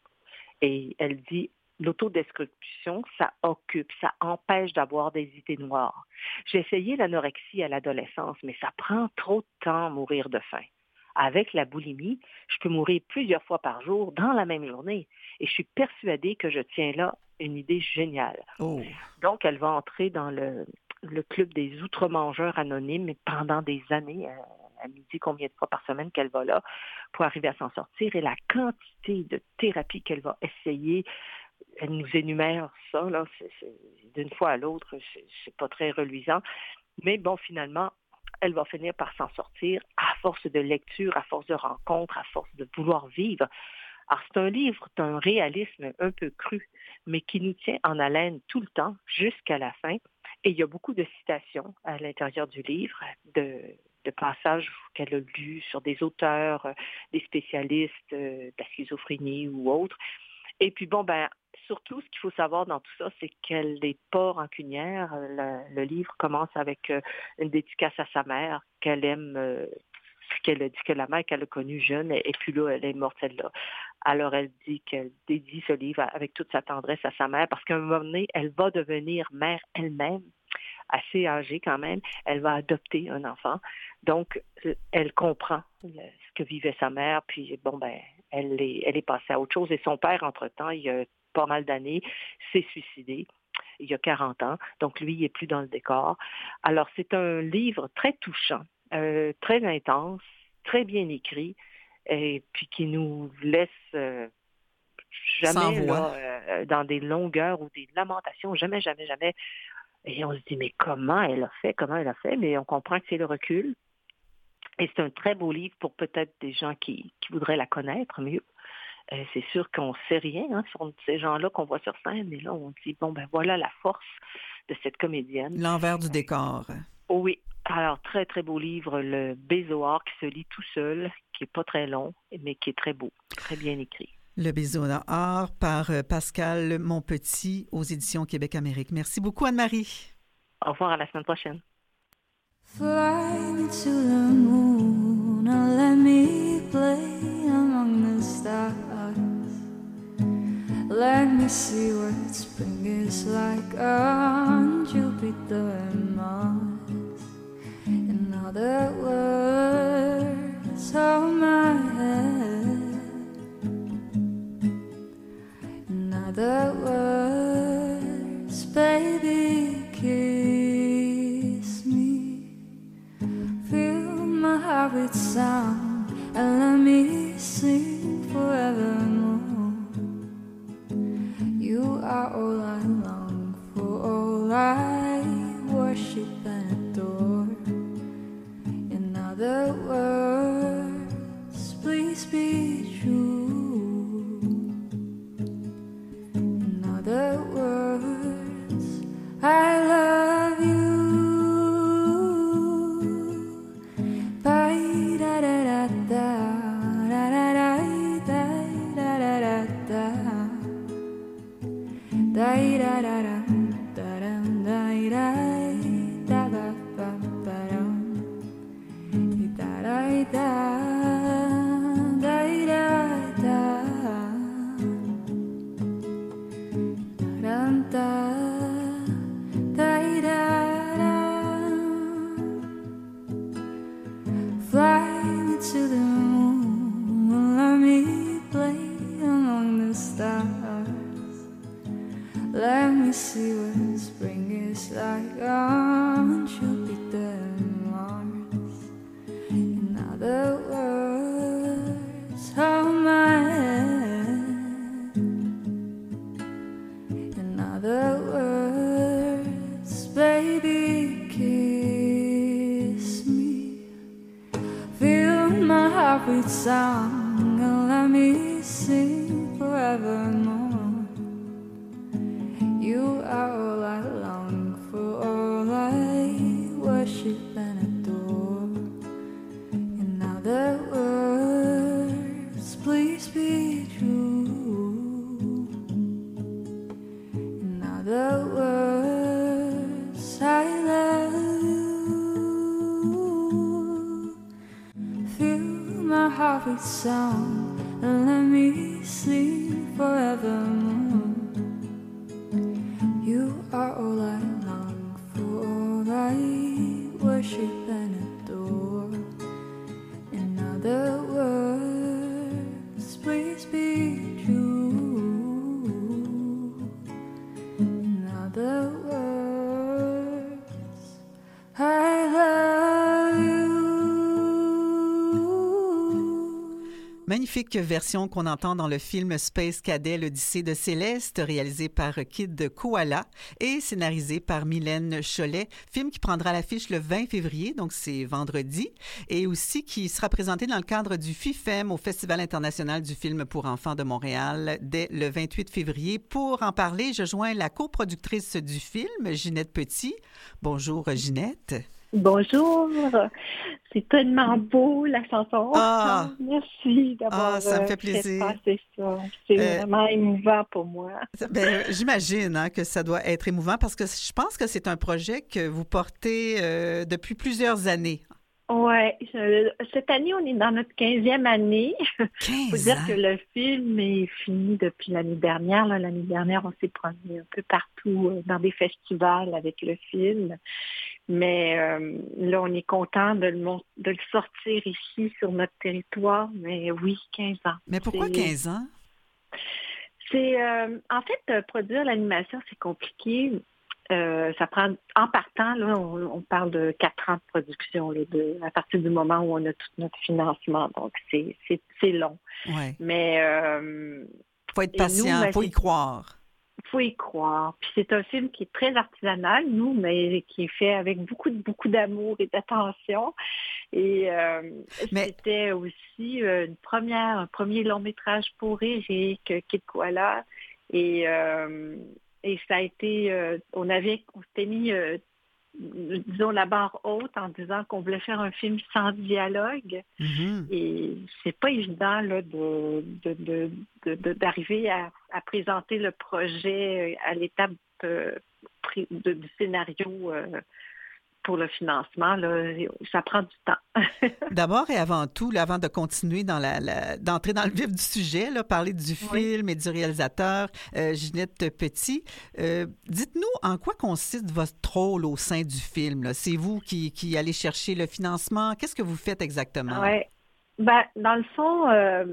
Et elle dit l'autodestruction, ça occupe, ça empêche d'avoir des idées noires. J'ai essayé l'anorexie à l'adolescence, mais ça prend trop de temps à mourir de faim. Avec la boulimie, je peux mourir plusieurs fois par jour dans la même journée. Et je suis persuadée que je tiens là une idée géniale. Oh. Donc, elle va entrer dans le club des outre-mangeurs anonymes pendant des années. Elle me dit combien de fois par semaine qu'elle va là pour arriver à s'en sortir. Et la quantité de thérapie qu'elle va essayer, elle nous énumère ça, là, c'est d'une fois à l'autre, c'est pas très reluisant. Mais bon, finalement, elle va finir par s'en sortir à force de lecture, à force de rencontres, à force de vouloir vivre. Alors, c'est un livre d'un réalisme un peu cru, mais qui nous tient en haleine tout le temps, jusqu'à la fin. Et il y a beaucoup de citations à l'intérieur du livre, de passages qu'elle a lus sur des auteurs, des spécialistes de la schizophrénie ou autres. Et puis bon, surtout, ce qu'il faut savoir dans tout ça, c'est qu'elle n'est pas rancunière. Le livre commence avec une dédicace à sa mère, qu'elle aime, qu'elle a dit que la mère qu'elle a connue jeune, et puis là, elle est morte celle-là. Alors, elle dit qu'elle dédie ce livre avec toute sa tendresse à sa mère, parce qu'à un moment donné, elle va devenir mère elle-même, assez âgée quand même. Elle va adopter un enfant. Donc, elle comprend ce que vivait sa mère, puis bon, elle est passée à autre chose. Et son père, entre-temps, il y a pas mal d'années, s'est suicidé. Il y a 40 ans. Donc, lui, il n'est plus dans le décor. Alors, c'est un livre très touchant, très intense, très bien écrit, et puis qui nous laisse jamais là, dans des longueurs ou des lamentations. Jamais. Et on se dit, mais comment elle a fait? Mais on comprend que c'est le recul. Et c'est un très beau livre pour peut-être des gens qui voudraient la connaître mieux. C'est sûr qu'on ne sait rien sur ces gens-là qu'on voit sur scène. Et là, on dit, voilà la force de cette comédienne. L'envers du décor. Oh oui. Alors, très, très beau livre, Le Bézoard, qui se lit tout seul, qui n'est pas très long, mais qui est très beau, très bien écrit. Le Bézoard par Pascal Monpetit aux éditions Québec-Amérique. Merci beaucoup, Anne-Marie. Au revoir, à la semaine prochaine. Fly me to the moon and let me play among the stars. Let me see what spring is like on Jupiter and Mars. In other words, hold my head. In other words, baby, kiss me. Fill my heart with sound and let me sing forevermore. You are all I long for, all I worship and adore. In other words, please be true. In other words, I love you. Bye da da da da da da da da heartbeat song and let me sing forevermore. You are all I long for, all I worship and adore. In other words, please be true. In other words, I love you. Feel my heartbeat song and let me sing forevermore. You are all I long for, all I worship and adore. In other words, please be true. In other words, I love you. Magnifique version qu'on entend dans le film Space Cadet, l'Odyssée de Céleste, réalisé par Kid Koala et scénarisé par Mylène Cholet. Film qui prendra l'affiche le 20 février, donc c'est vendredi, et aussi qui sera présenté dans le cadre du FIFEM au Festival international du film pour enfants de Montréal dès le 28 février. Pour en parler, je joins la coproductrice du film, Ginette Petit. Bonjour, Ginette. Bonjour, c'est tellement beau la chanson. Ah, merci d'avoir ça me fait plaisir. Fait ça. C'est vraiment émouvant pour moi. Ben, j'imagine que ça doit être émouvant parce que je pense que c'est un projet que vous portez depuis plusieurs années. Oui, cette année, on est dans notre 15e année. Il faut dire que le film est fini depuis l'année dernière. L'année dernière, on s'est promené un peu partout dans des festivals avec le film. Mais là, on est content de le sortir ici sur notre territoire. Mais oui, 15 ans. Mais pourquoi 15 ans? C'est en fait, produire l'animation, c'est compliqué. Ça prend, en partant, là, on parle de 4 ans de production, là, à partir du moment où on a tout notre financement. Donc, c'est long. Ouais. Mais faut être patient, il faut y croire. Il faut y croire. Puis c'est un film qui est très artisanal, mais qui est fait avec beaucoup d'amour et d'attention. Et c'était aussi un premier long métrage pour Eric, Kid Koala. Et ça a été, on s'était mis, disons, la barre haute en disant qu'on voulait faire un film sans dialogue. Mm-hmm. Et c'est pas évident là, d'arriver à présenter le projet à l'étape du scénario pour le financement. Là, ça prend du temps. D'abord et avant tout, là, avant de continuer d'entrer dans le vif du sujet, là, parler du film et du réalisateur, Ginette Petit, dites-nous en quoi consiste votre rôle au sein du film, là? C'est vous qui allez chercher le financement. Qu'est-ce que vous faites exactement? Oui. Ben, dans le fond,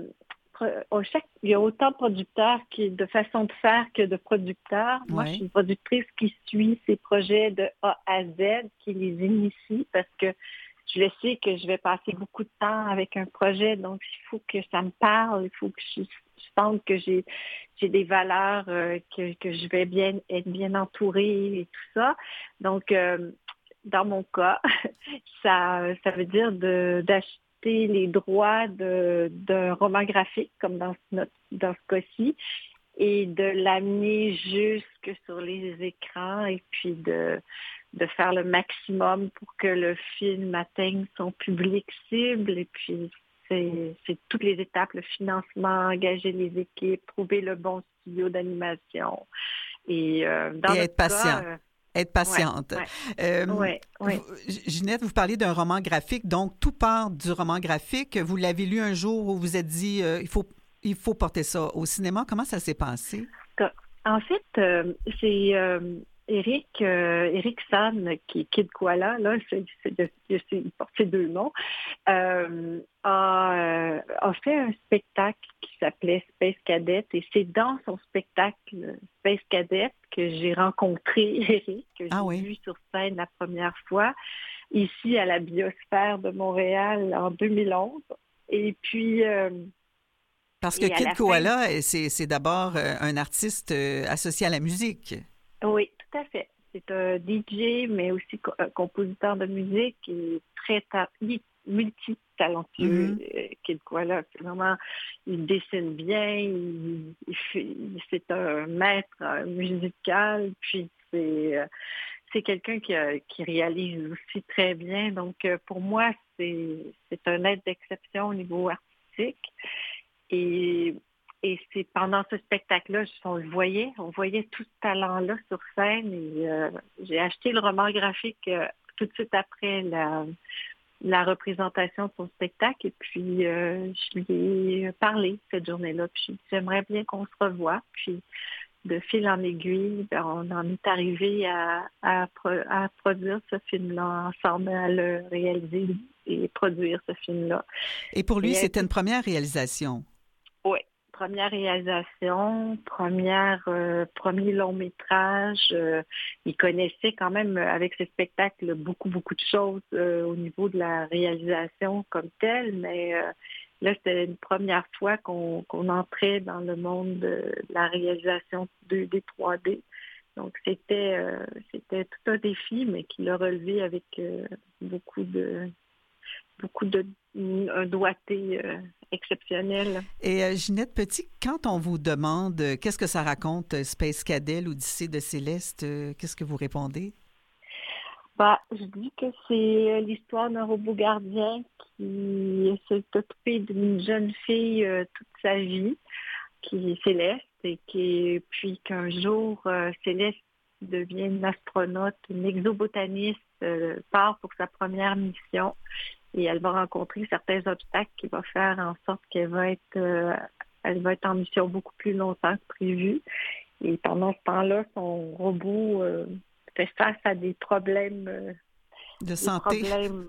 il y a autant de producteurs de façon de faire que de producteurs. Moi, je suis une productrice qui suit ces projets de A à Z, qui les initie parce que je le sais que je vais passer beaucoup de temps avec un projet, donc il faut que ça me parle, il faut que je sente que j'ai des valeurs, que je vais être bien entourée et tout ça. Donc, dans mon cas, ça veut dire d'acheter les droits d'un roman graphique, comme dans ce cas-ci, et de l'amener jusque sur les écrans et puis de faire le maximum pour que le film atteigne son public cible. Et puis, c'est toutes les étapes, le financement, engager les équipes, trouver le bon studio d'animation. Et être patient. Être patiente. Ouais. Ginette, vous parlez d'un roman graphique, donc tout part du roman graphique. Vous l'avez lu un jour où vous vous êtes dit il faut porter ça au cinéma. Comment ça s'est passé? En fait, c'est Eric San, qui est Kid Koala, là, il porte ses deux noms, a fait un spectacle qui s'appelait Space Cadet, et c'est dans son spectacle Space Cadet que j'ai rencontré Eric, que j'ai vu sur scène la première fois, ici à la Biosphère de Montréal en 2011. Et puis... Parce que Kid Koala, c'est d'abord un artiste associé à la musique. Oui, tout à fait. C'est un DJ, mais aussi un compositeur de musique et très talentueux qu'il quoi là. C'est vraiment, il dessine bien, c'est un maître musical, puis c'est quelqu'un qui réalise aussi très bien. Donc, pour moi, c'est un être d'exception au niveau artistique. Et c'est pendant ce spectacle-là, on voyait tout ce talent-là sur scène. Et j'ai acheté le roman graphique tout de suite après la représentation de son spectacle. Et puis, je lui ai parlé cette journée-là. Puis, j'aimerais bien qu'on se revoie. Puis, de fil en aiguille, on en est arrivé à produire ce film-là ensemble, à le réaliser et produire ce film-là. Et pour lui, c'était une première réalisation? Oui, première réalisation, premier long métrage. Il connaissait quand même avec ce spectacle beaucoup, beaucoup de choses au niveau de la réalisation comme telle, mais là, c'était une première fois qu'on entrait dans le monde de la réalisation 2D, 3D. Donc, c'était tout un défi, mais qu'il a relevé avec un doigté exceptionnel. Et Ginette Petit, quand on vous demande qu'est-ce que ça raconte, Space Cadet, l'Odyssée de Céleste, qu'est-ce que vous répondez? Je dis que c'est l'histoire d'un robot gardien qui s'est occupé d'une jeune fille toute sa vie, qui est Céleste, puis qu'un jour, Céleste devient une astronaute, une exobotaniste, part pour sa première mission et elle va rencontrer certains obstacles qui vont faire en sorte qu'elle va être en mission beaucoup plus longtemps que prévu. Et pendant ce temps-là, son robot fait face à des problèmes de santé.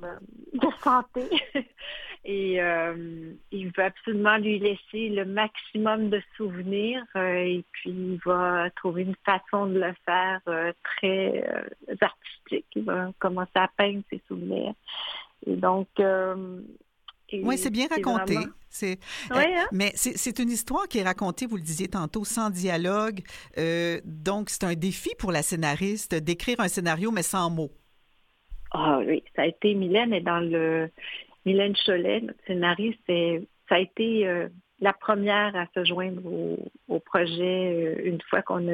Et il veut absolument lui laisser le maximum de souvenirs et puis il va trouver une façon de le faire très artistique. Il va commencer à peindre ses souvenirs. Et donc... oui, c'est bien raconté. Vraiment... Mais c'est une histoire qui est racontée, vous le disiez tantôt, sans dialogue. Donc, c'est un défi pour la scénariste d'écrire un scénario, mais sans mots. Ah oui, ça a été Mylène Mylène Cholet, notre scénariste, ça a été la première à se joindre au projet une fois qu'on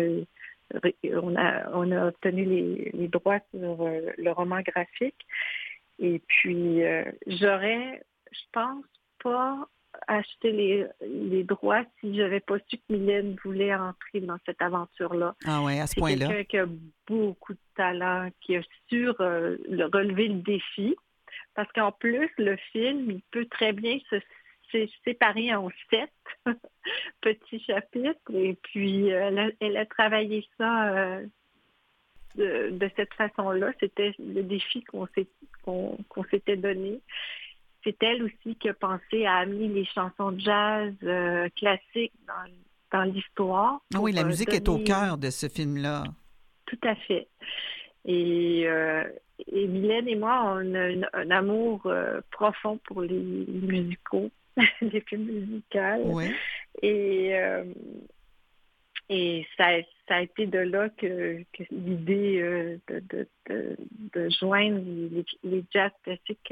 a obtenu les droits sur le roman graphique. Et puis, j'aurais, je pense, pas acheté les droits si je n'avais pas su que Mylène voulait entrer dans cette aventure-là. Ah oui, à ce point-là. C'est quelqu'un qui a beaucoup de talent, qui a su relever le défi. Parce qu'en plus, le film, il peut très bien se séparer en 7 petits chapitres. Et puis, elle a travaillé ça de cette façon-là. C'était le défi qu'on s'était donné. C'est elle aussi qui a pensé à amener les chansons de jazz classiques dans l'histoire. Oui, la musique est au cœur de ce film-là. Tout à fait. Et Mylène et moi, on a un amour profond pour les musicaux, les films musicaux. Oui. Et ça a été de là que l'idée de joindre les jazz classiques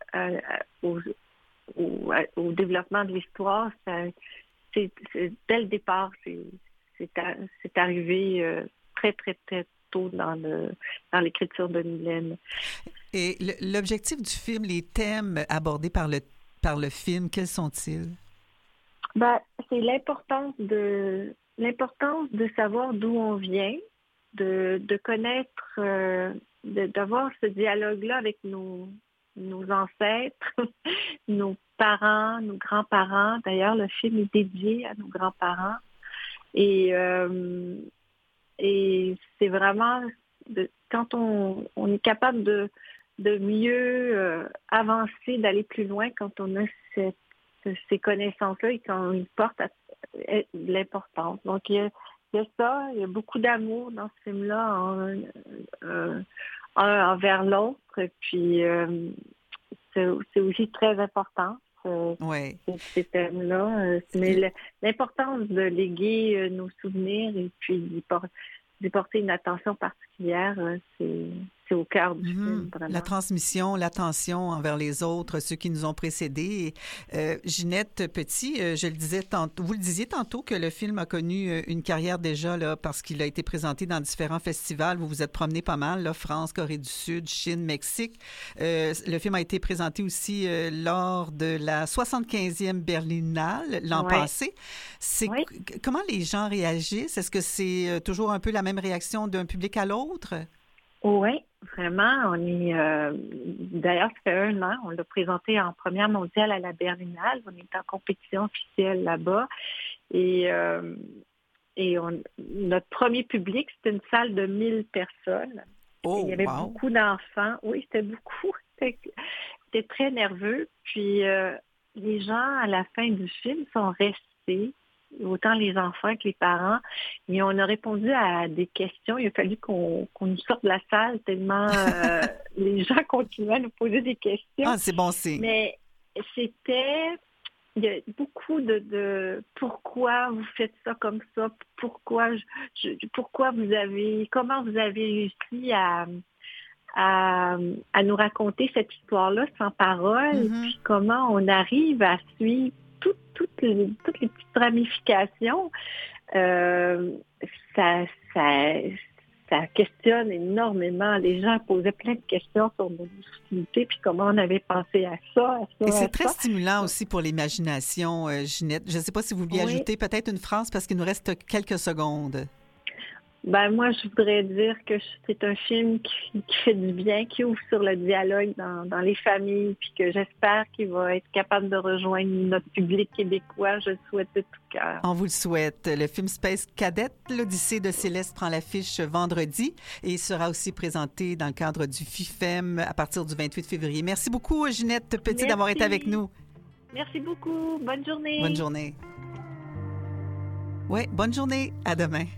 au développement de l'histoire, c'est dès le départ, c'est arrivé très, très, très tôt dans l'écriture de Mylène. Et l'objectif du film, les thèmes abordés par le film, quels sont-ils? C'est l'importance de savoir d'où on vient, de connaître, d'avoir ce dialogue-là avec nos ancêtres, nos parents, nos grands-parents. D'ailleurs, le film est dédié à nos grands-parents. Et c'est vraiment, quand on est capable de mieux avancer, d'aller plus loin, quand on a ces connaissances-là et quand on y porte l'importance. Donc, il y a ça, il y a beaucoup d'amour dans ce film-là, un envers l'autre. Puis, c'est aussi très important, ces thèmes-là. Mais l'importance de léguer nos souvenirs et puis d'y porter une attention particulière, c'est c'est au cœur du film, vraiment. La transmission, l'attention envers les autres, ceux qui nous ont précédés. Ginette Petit, vous le disiez tantôt que le film a connu une carrière déjà là, parce qu'il a été présenté dans différents festivals. Vous vous êtes promené pas mal, là, France, Corée du Sud, Chine, Mexique. Le film a été présenté aussi lors de la 75e Berlinale l'an passé. Comment les gens réagissent? Est-ce que c'est toujours un peu la même réaction d'un public à l'autre? Oui, vraiment. D'ailleurs, ça fait 1 an. On l'a présenté en première mondiale à la Berlinale. On est en compétition officielle là-bas. Et notre premier public, c'était une salle de 1000 personnes. Oh, il y avait beaucoup d'enfants. Oui, c'était beaucoup. C'était très nerveux. Puis les gens, à la fin du film, sont restés, autant les enfants que les parents. Et on a répondu à des questions. Il a fallu qu'on nous sorte de la salle tellement les gens continuaient à nous poser des questions. Ah, c'est bon signe. Mais il y a beaucoup de pourquoi vous faites ça comme ça, pourquoi comment vous avez réussi à nous raconter cette histoire-là sans parole, puis comment on arrive à suivre toutes les petites ramifications. Ça questionne énormément. Les gens posaient plein de questions sur nos difficultés, puis comment on avait pensé à ça. Et c'est très stimulant aussi pour l'imagination, Ginette. Je ne sais pas si vous vouliez ajouter peut-être une phrase parce qu'il nous reste quelques secondes. Ben moi, je voudrais dire que c'est un film qui fait du bien, qui ouvre sur le dialogue dans les familles, puis que j'espère qu'il va être capable de rejoindre notre public québécois. Je le souhaite de tout cœur. On vous le souhaite. Le film Space Cadet, l'Odyssée de Céleste, prend l'affiche vendredi et il sera aussi présenté dans le cadre du FIFEM à partir du 28 février. Merci beaucoup, Ginette Petit, d'avoir été avec nous. Merci beaucoup. Bonne journée. Bonne journée. Oui, bonne journée. À demain.